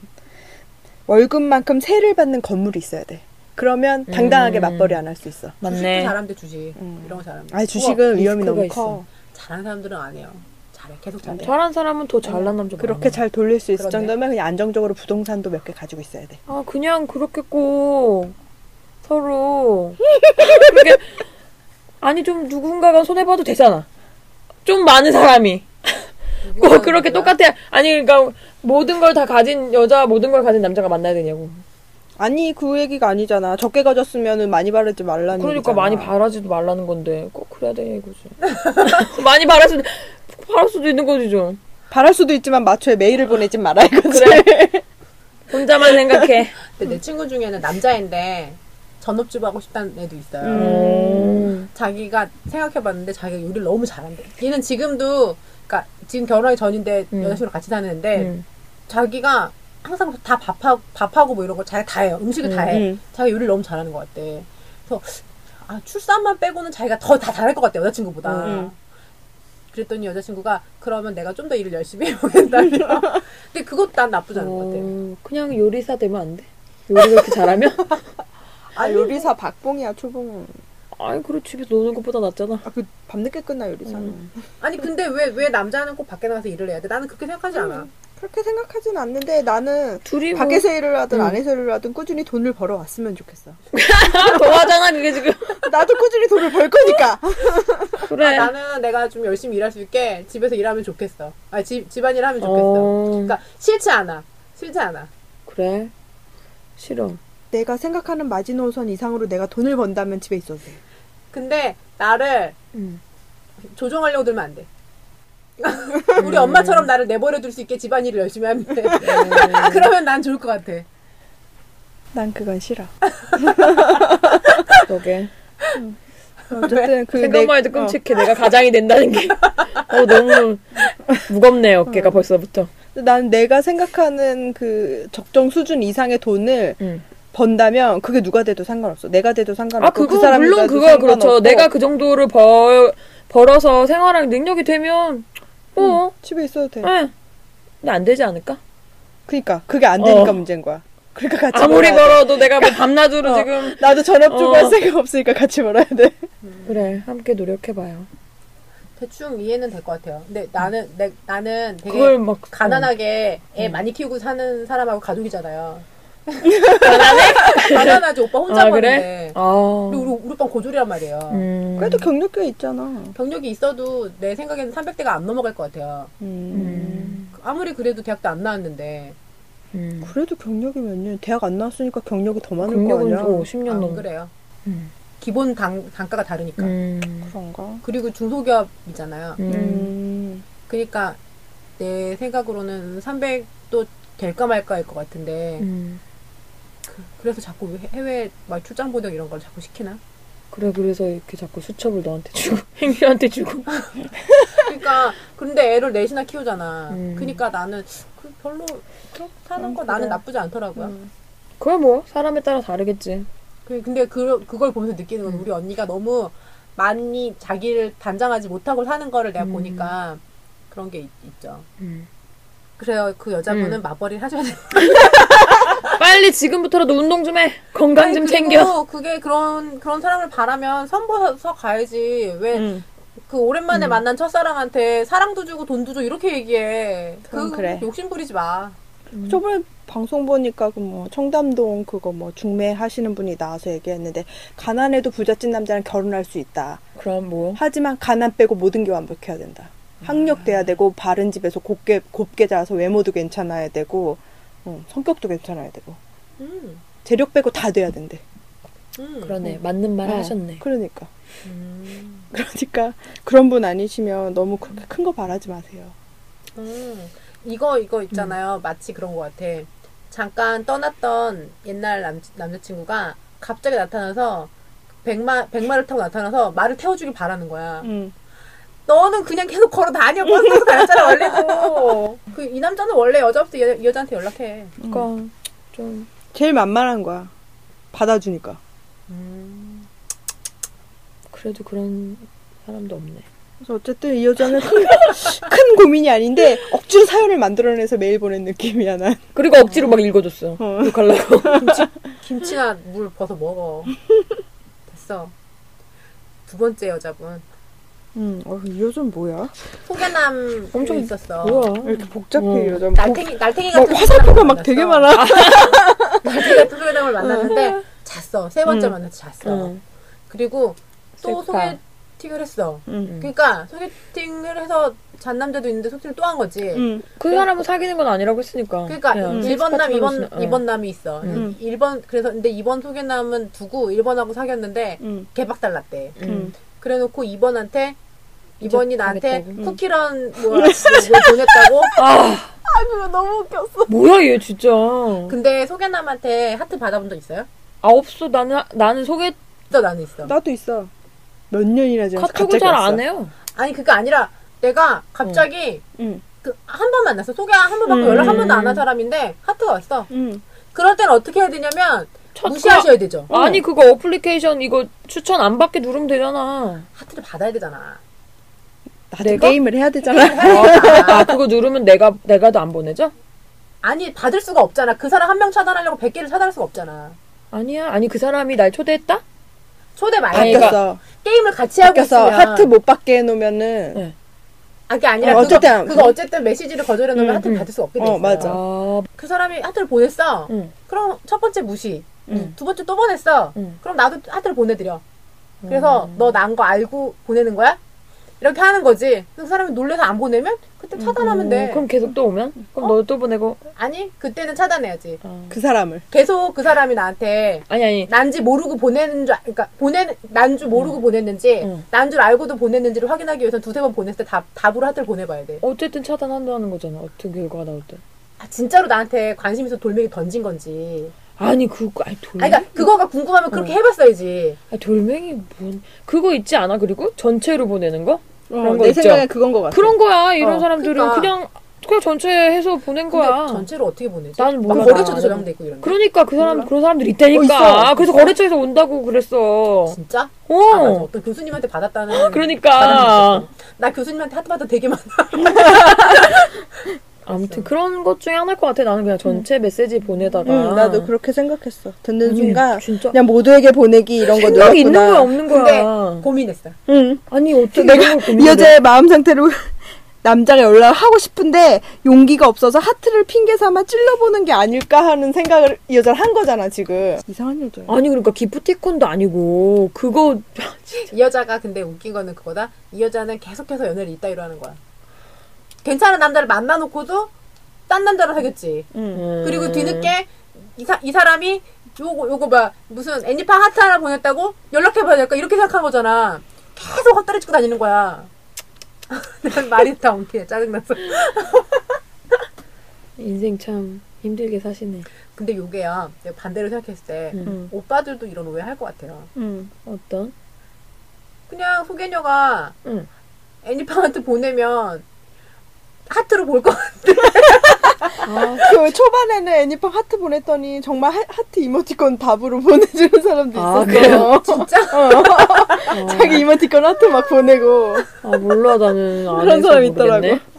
월급만큼 세를 받는 건물이 있어야 돼. 그러면 당당하게 음. 맞벌이 안 할 수 있어. 주식도 맞네. 잘하면 돼 주식. 음. 이런 거 잘하면 돼. 아니 주식은 위험이 리스크가 너무 있어. 커. 잘하는 사람들은 안 해요. 잘해. 계속 잘해. 잘한 사람은 더 잘난 남자 그렇게 많아. 잘 돌릴 수 있을 그러네. 정도면 그냥 안정적으로 부동산도 몇 개 가지고 있어야 돼. 아, 그냥 그렇게 꼭 서로 그렇게 아니 좀 누군가가 손해봐도 되잖아. 좀 많은 사람이 꼭 그렇게 똑같아. 아니 그러니까 모든 걸 다 가진 여자, 모든 걸 가진 남자가 만나야 되냐고. 아니 그 얘기가 아니잖아. 적게 가졌으면은 많이 바르지 말라는 그러니까 얘기잖아. 많이 바라지도 말라는 건데 꼭 그래야 돼 이거지. 많이 바랄 수도 바랄 수도 있는 거지 좀. 바랄 수도 있지만 마초에 메일을 보내지 마라 이거지. 그래. 혼자만 생각해. 근데 내 친구 중에는 남자인데 전업주부 하고 싶다는 애도 있어요. 음. 자기가 생각해봤는데 자기가 요리를 너무 잘한대. 얘는 지금도 그러니까 지금 결혼하기 전인데 음. 여자친구랑 같이 사는데 음. 자기가 항상 다 밥하고 밥하고 뭐 이런 거 잘 다 해요. 음식을 다 해. 음. 자기가 요리를 너무 잘하는 것 같대. 그래서 아, 출산만 빼고는 자기가 더 다 잘할 것 같대 여자친구보다. 음. 그랬더니 여자친구가 그러면 내가 좀 더 일을 열심히 해보겠다며. 근데 그것도 난 나쁘지 않은 것 같아. 어, 그냥 요리사 되면 안 돼? 요리 그렇게 잘하면? 아 요리사 박봉이야 초봉은. 아이 그래 집에서 노는 것보다 낫잖아. 아 그 밤늦게 끝나 요리사는. 음. 아니 근데 왜 왜 남자는 꼭 밖에 나가서 일을 해야 돼? 나는 그렇게 생각하지 않아. 그렇게 생각하진 않는데 나는 둘이 뭐 밖에서 일을 하든 음. 안에서 일을 하든 꾸준히 돈을 벌어왔으면 좋겠어. 더하잖아 그게 지금. 나도 꾸준히 돈을 벌 거니까. 그래. 아, 나는 내가 좀 열심히 일할 수 있게 집에서 일하면 좋겠어. 아, 집, 집안일 하면 좋겠어. 어, 그러니까 싫지 않아. 싫지 않아. 그래. 싫어. 내가 생각하는 마지노선 이상으로 내가 돈을 번다면 집에 있어도 돼. 근데 나를 음. 조종하려고 들면 안 돼. 우리 엄마처럼 나를 내버려 둘 수 있게 집안일을 열심히 하면 돼. 그러면 난 좋을 것 같아. 난 그건 싫어. 그러게. 어쨌든 그 생각만 해도 끔찍해. 내가 가장이 된다는 게. 어, 너무 무겁네, 어깨가 벌써부터. 난 내가 생각하는 그 적정 수준 이상의 돈을 응. 번다면 그게 누가 돼도 상관없어. 내가 돼도 상관없고 아, 그거, 그 사람이 물론 돼도 그거 그렇죠. 상관없고. 내가 그 정도를 벌, 벌어서 생활할 능력이 되면, 뭐, 응, 집에 있어도 돼. 예. 근데 안 되지 않을까? 그러니까 그게 안 되니까 어. 문제인 거야. 그러니까 같이 아무리 벌어야 돼. 벌어도 내가 뭐 밤낮으로 어. 지금. 나도 전업주부 어. 할 생각 없으니까 같이 벌어야 돼. 그래, 함께 노력해봐요. 대충 이해는 될 것 같아요. 근데 나는, 내, 나는 되게 그걸 막. 가난하게 애 음. 많이 키우고 사는 사람하고 가족이잖아요. 가난해? 가난하지. 오빠 혼자 아, 버는데. 그래? 아. 우리, 우리 오빠 고졸이란 말이에요. 음. 그래도 경력꽤 있잖아. 경력이 있어도 내 생각에는 삼백 대가 안 넘어갈 것 같아요. 음. 음. 아무리 그래도 대학도 안 나왔는데. 음. 그래도 경력이 몇 년? 대학 안 나왔으니까 경력이 더 많을 거 경력은 아니야? 오, 십 년 안 넘. 그래요. 음. 기본 당, 단가가 다르니까. 음. 그런가? 그리고 중소기업이잖아요. 음. 음. 그러니까 내 생각으로는 삼백도 될까 말까일 것 같은데 음. 그, 그래서 자꾸 해- 해외 막 출장 보력 이런 걸 자꾸 시키나? 그래, 그래서 이렇게 자꾸 수첩을 너한테 주고, 행주한테 주고. 그러니까 근데 애를 넷이나 키우잖아. 음. 그러니까 나는 그 별로 그렇게 사는 음, 거 그래. 나는 나쁘지 않더라고요. 음. 그래, 뭐, 사람에 따라 다르겠지. 그- 근데 그, 그걸 보면서 느끼는 건 음. 우리 언니가 너무 많이 자기를 단장하지 못하고 사는 거를 내가 음. 보니까 그런 게 있, 있죠. 음. 그래요. 그 여자분은 음. 맞벌이를 하셔야 돼요. 빨리 지금부터라도 운동 좀 해. 건강 좀 아니, 챙겨. 그리고 그게 그런 그런 사람을 바라면 선보서 가야지. 왜 음. 그 오랜만에 음. 만난 첫사랑한테 사랑도 주고 돈도 줘 이렇게 얘기해. 그건 그 그래. 욕심 부리지 마. 음. 저번에 방송 보니까 그 뭐 청담동 그거 뭐 중매 하시는 분이 나와서 얘기했는데 가난해도 부잣집 남자는 결혼할 수 있다. 그럼 뭐? 하지만 가난 빼고 모든 게 완벽해야 된다. 학력돼야 되고 바른 집에서 곱게 곱게 자라서 외모도 괜찮아야 되고 어, 성격도 괜찮아야 되고 음. 재력 빼고 다 돼야 된대. 음. 그러네. 맞는 말 어, 하셨네. 그러니까 음. 그러니까 그런 분 아니시면 너무 그렇게 큰 거 바라지 마세요. 음. 이거 이거 있잖아요. 마치 그런 것 같아. 잠깐 떠났던 옛날 남, 남자친구가 갑자기 나타나서 백마, 백마를 타고 나타나서 말을 태워주길 바라는 거야. 음. 너는 그냥 계속 걸어 다녀. 버스 타고 다녔잖아, 원래도. 그, 이 남자는 원래 여자 없을 때 이 여자한테 연락해. 그러니까 좀 제일 만만한 거야. 받아주니까. 음. 그래도 그런 사람도 없네. 그래서 어쨌든 이 여자는 큰, 큰 고민이 아닌데 억지로 사연을 만들어내서 메일 보낸 느낌이야 난. 그리고 억지로 막 읽어줬어. 어. 욕하려고. 김치나 물 벗어 먹어. 됐어. 두 번째 여자분. 음, 어, 이 여자는 뭐야? 소개남 엄청 있었어. 뭐야? 왜 이렇게 복잡해 어. 이 여자. 날탱이, 날탱이 뭐 같은 화살표가 소개남을 막 되게 만났어. 많아. 날탱이 같은 소개남을 만났는데 잤어. 세 번째 음. 만나서 잤어. 응. 그리고 또 슬퍼. 소개팅을 했어. 음. 그러니까 소개팅을 해서 잔 남자도 있는데 소개팅을 또 한 거지. 음. 그 사람은 사귀는 건 아니라고 했으니까. 그러니까 그냥 일 번 남, 이 번, 섹스파트너로서- 이 번 남이 있어. 음. 일 번 그래서 근데 이 번 소개남은 두고 일 번하고 사귀었는데 음. 개박달났대. 응. 음. 그래놓고 이 번한테 이 번이 나한테 가겠다고? 쿠키런 뭐, 뭐 보냈다고. 아, 아 그거 너무 웃겼어. 뭐야 얘 진짜. 근데 소개남한테 하트 받아본 적 있어요? 아 없어. 나는 나는 소개 있어, 나는 있어. 나도 있어. 몇 년이나 지나서 카톡을 갑자기 잘 왔어. 안 해요. 아니 그게 아니라 내가 갑자기 응. 그 한 번 만났어. 소개 한 번 받고 음. 연락 한 번도 안 한 사람인데 하트가 왔어. 응. 그럴 때는 어떻게 해야 되냐면 첫 무시하셔야 되죠. 거- 아니 그거 어플리케이션 이거 추천 안 받게 누르면 되잖아. 하트를 받아야 되잖아. 나도 내가? 게임을 해야 되잖아. 아 그거 누르면 내가 내가도 안 보내죠? 아니 받을 수가 없잖아. 그 사람 한 명 차단하려고 백 개를 차단할 수가 없잖아. 아니야. 아니 그 사람이 날 초대했다? 초대 말고 아니, 바뀌었어. 게임을 같이 하고 바뀌었어. 있으면 하트 못 받게 해놓으면은 네. 아, 그게 아니라 어, 그거, 어쨌든. 그거 어쨌든 메시지를 거절해 놓으면 음, 하트를 음. 받을 수가 없게 돼 어, 있어요. 맞아. 아, 그 사람이 하트를 보냈어. 응. 그럼 첫 번째 무시. 응. 두 번째 또 보냈어. 응. 그럼 나도 하트를 보내드려. 그래서 음. 너 난 거 알고 보내는 거야? 이렇게 하는 거지. 그 사람이 놀래서 안 보내면 그때 차단하면 돼. 음, 그럼 계속 또 오면? 그럼 너 또 보내고. 아니 그때는 차단해야지. 아. 그 사람을. 계속 그 사람이 나한테 아니 아니. 난지 모르고 보내는 줄, 알- 그러니까 보내는 난 줄 모르고 보냈는지 응. 난 줄 알고도 보냈는지를 확인하기 위해서 두세 번 보냈을 때 답, 답으로 하트를 보내봐야 돼. 어쨌든 차단한다는 거잖아. 어떤 결과가 나올 때. 아, 진짜로 나한테 관심 있어 돌멩이 던진 건지. 아니 그거 아니 돌멩이. 아니, 그러니까 그거가 궁금하면 그렇게 해봤어야지. 아니, 돌멩이 뭔 그거 있지 않아? 그리고 전체로 보내는 거? 그런 어, 거 내 있죠? 생각에 그건 거 같아. 그런 거야. 이런 어, 사람들은 그러니까. 그냥 그냥 전체 해서 보낸 근데 거야. 전체로 어떻게 보내지? 나는 몰라. 막 나 거래처도 안 저장돼 있고 이런데. 그러니까 그 사람 몰라. 그런 사람들이 어, 있다니까. 있어. 그래서 거래처에서 온다고 그랬어. 진짜? 어. 아, 맞아. 어떤 교수님한테 받았다는. 사람이 그러니까 있었어. 나 교수님한테 하트 받아 되게 많아. 아무튼 그런 것 중에 하나일 것 같아. 나는 그냥 전체 메시지 보내다가. 응, 나도 그렇게 생각했어. 듣는 아니, 순간 진짜 그냥 모두에게 보내기 이런 거 생각이 있는 눌렀구나. 거야 없는 근데 거야. 고민했어. 응. 아니 어떻게 내가 이런 걸 이 고민해? 여자의 마음 상태로 남자가 연락을 하고 싶은데 용기가 없어서 하트를 핑계 삼아 찔러보는 게 아닐까 하는 생각을 이 여자는 한 거잖아 지금. 이상한 여자야. 아니 그러니까 기프티콘도 아니고 그거 이 여자가 근데 웃긴 거는 그거다. 이 여자는 계속해서 연애를 이따위로 하는 거야. 괜찮은 남자를 만나놓고도 딴 남자랑 사귀었지. 응. 음. 그리고 뒤늦게 이, 사, 이 사람이 요거 요거 봐 무슨 애니팡 하트 하나 보냈다고 연락해봐야 될까 이렇게 생각한 거잖아. 계속 헛다리 짚고 다니는 거야. 난 말이 다 엉키네. 짜증났어. 인생 참 힘들게 사시네. 근데 요게야 내가 반대로 생각했을 때 음. 응. 오빠들도 이런 오해 할 것 같아요. 응. 어떤? 그냥 소개녀가 응. 애니팡한테 보내면 하트로 볼 것 같아. 아, 그 초반에는 애니팡 하트 보냈더니 정말 하, 하트 이모티콘 답으로 보내주는 사람도 아, 있었어. 그래요? 진짜? 어. 자기 이모티콘 하트 막 보내고. 아 몰라 나는 안 그런 해서 사람 모르겠네. 있더라고.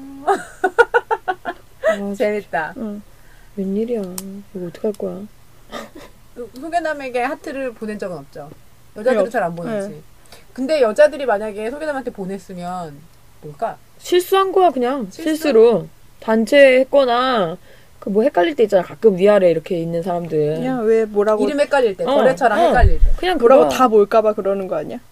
아, 재밌다. 응. 웬일이야. 이거 어떡할 거야. 소개남에게 하트를 보낸 적은 없죠. 여자들은 네, 잘 안 보내지. 네. 근데 여자들이 만약에 소개남한테 보냈으면 뭘까? 실수한 거야 그냥 실수? 실수로 단체 했거나 그 뭐 헷갈릴 때 있잖아 가끔 위아래 이렇게 있는 사람들 그냥 왜 뭐라고 이름 헷갈릴 때, 어, 거래처랑 어. 헷갈릴 때. 그냥 뭐라고 그거. 다 뭘까봐 그러는 거 아니야?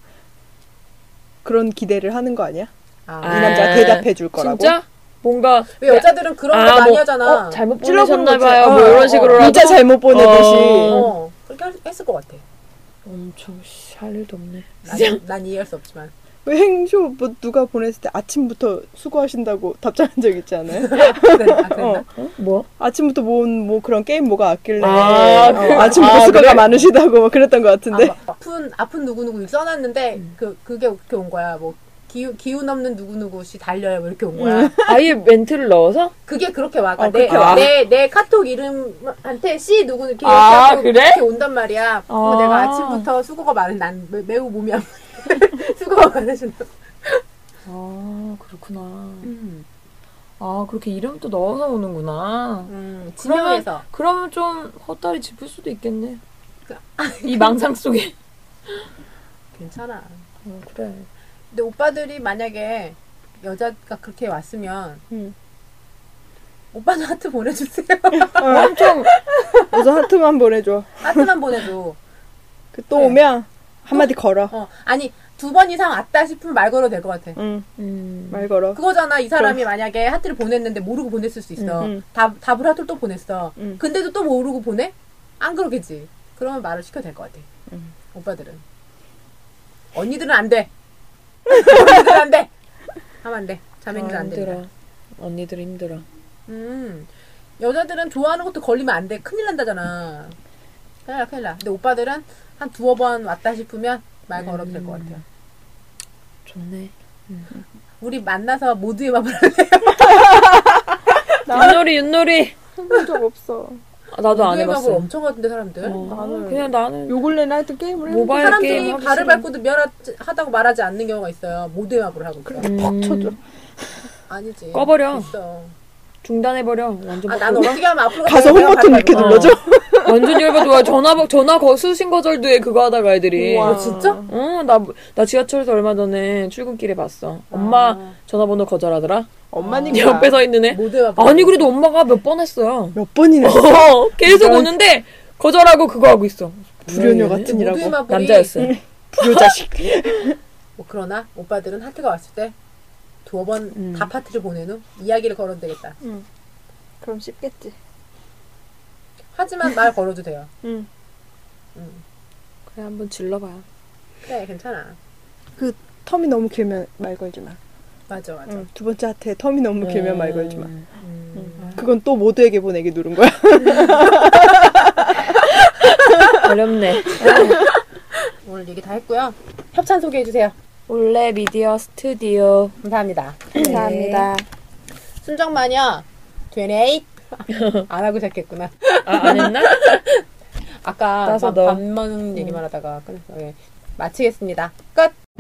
그런 기대를 하는 거 아니야? 아. 이 남자가 대답해 줄 거라고. 진짜 뭔가 왜 여자들은 그런 거 아, 많이 뭐, 하잖아. 어, 잘못 찔러보는 보내셨나봐요 거지. 뭐 어, 이런 어, 식으로라도 문자 잘못 보내듯이. 어, 그렇게 할- 했을 것 같아. 엄청 씨, 할 일도 없네 난, 난 이해할 수 없지만. 왜 행쇼 뭐 누가 보냈을 때 아침부터 수고하신다고 답장한 적 있지 않아요? 그래, 아, 그랬나? 어. 어? 뭐? 아침부터 뭔 뭐 그런 게임 뭐가 왔길래 아, 어, 그- 아침부터 아, 수고가 그래? 많으시다고 뭐 그랬던 것 아, 같은데. 막 아픈 아픈 누구 누구 써놨는데 음. 그 그게 그렇게 온 거야. 뭐 기운 기운 없는 누구 누구 씨 달려요. 뭐 이렇게 온 거야. 아예 멘트를 넣어서? 그게 그렇게 와. 어, 내, 그렇게 와. 내, 내 카톡 이름한테 C 누구 이렇게, 아, 이렇게, 그래? 이렇게 온단 말이야. 그래서 아. 내가 아침부터 수고가 많은 난 매- 매우 몸이 아픈 수고가 많으신다. 아 그렇구나 음, 아 그렇게 이름도 넣어서 오는구나 음, 지명해서. 그러면 좀 헛다리 짚을 수도 있겠네 이 망상 속에 괜찮아. 어, 그래 근데 오빠들이 만약에 여자가 그렇게 왔으면 음. 오빠는 하트 보내주세요. 엄청 우선 하트만 보내줘. 하트만 보내줘. 그 또 네. 오면 한마디 걸어. 어, 아니 두 번 이상 왔다 싶으면 말 걸어도 될 것 같아. 응, 음. 말 걸어. 그거잖아. 이 사람이 만약에 하트를 보냈는데 모르고 보냈을 수 있어. 음, 음. 답, 답을 하트를 또 보냈어. 음. 근데도 또 모르고 보내? 안 그러겠지. 그러면 말을 시켜도 될 것 같아. 음. 오빠들은. 언니들은 안 돼. 언니들은 안 돼. 하면 안 돼. 자매들은 아, 안 힘들어 된다. 언니들 힘들어 음. 여자들은 좋아하는 것도 걸리면 안 돼. 큰일 난다잖아. 큰일 나, 큰일 나. 근데 오빠들은 한 두어 번 왔다 싶으면 말 걸어도 될 것 같아요. 좋네 우리 만나서 모두의 마음을 할래. 윷놀이 윷놀이 해본 적 없어. 아, 나도 안 모두의 마음을 해봤어 엄청 하던데 사람들. 어, 나는- 그냥 나는 요 근래는 하여튼 게임을 해. 모바일 사람들이 게임 하기 발을 싫어. 밟고도 미안하다고 말하지 않는 경우가 있어요. 모두의 마음을 하고 있어. 음, 퍽 쳐줘. 아니지. 꺼버려. 있어. 중단해버려 완전 아, 나는 바꾸고. 어떻게 하면 앞으로 가서 홈 버튼 이렇게 어. 눌러줘. 완전 열받아 전화 전화 거 수신 거절도 해 그거 하다가 애들이 우와. 아, 진짜? 어나 나 지하철에서 얼마 전에 출근길에 봤어 엄마 아. 전화번호 거절하더라 엄마니까. 옆에 서 있는 애 모두의 마음. 아니 그래도 엄마가 몇 번 했어요 몇 번이나 했어. 어, 계속 이런- 오는데 거절하고 그거 하고 있어 불효녀 뭐야, 얘네? 같으니라고. 모두의 마블이 남자였어 불효자식. 뭐 그러나 오빠들은 하트가 왔을 때 두어 번 음. 답 하트를 보낸 후 이야기를 걸어도 되겠다. 응. 그럼 쉽겠지. 하지만 말 걸어도 돼요. 응. 음. 그래 한번 질러봐요 그래 괜찮아. 그 텀이 너무 길면 말 걸지 마. 맞아 맞아. 응. 두 번째 하트에 텀이 너무 길면 말 걸지 마. 음. 음. 그건 또 모두에게 보내기 누른 거야. 어렵네 오늘 얘기 다 했고요. 협찬 소개해 주세요. 올레 미디어 스튜디오 감사합니다. 감사합니다. 순정마녀 이십팔 안 하고 시작했구나. 아, 안 했나? 아까 따서 밥, 넣어. 밥 먹는 얘기만 하다가 끝냈어. 예. 마치겠습니다. 끝.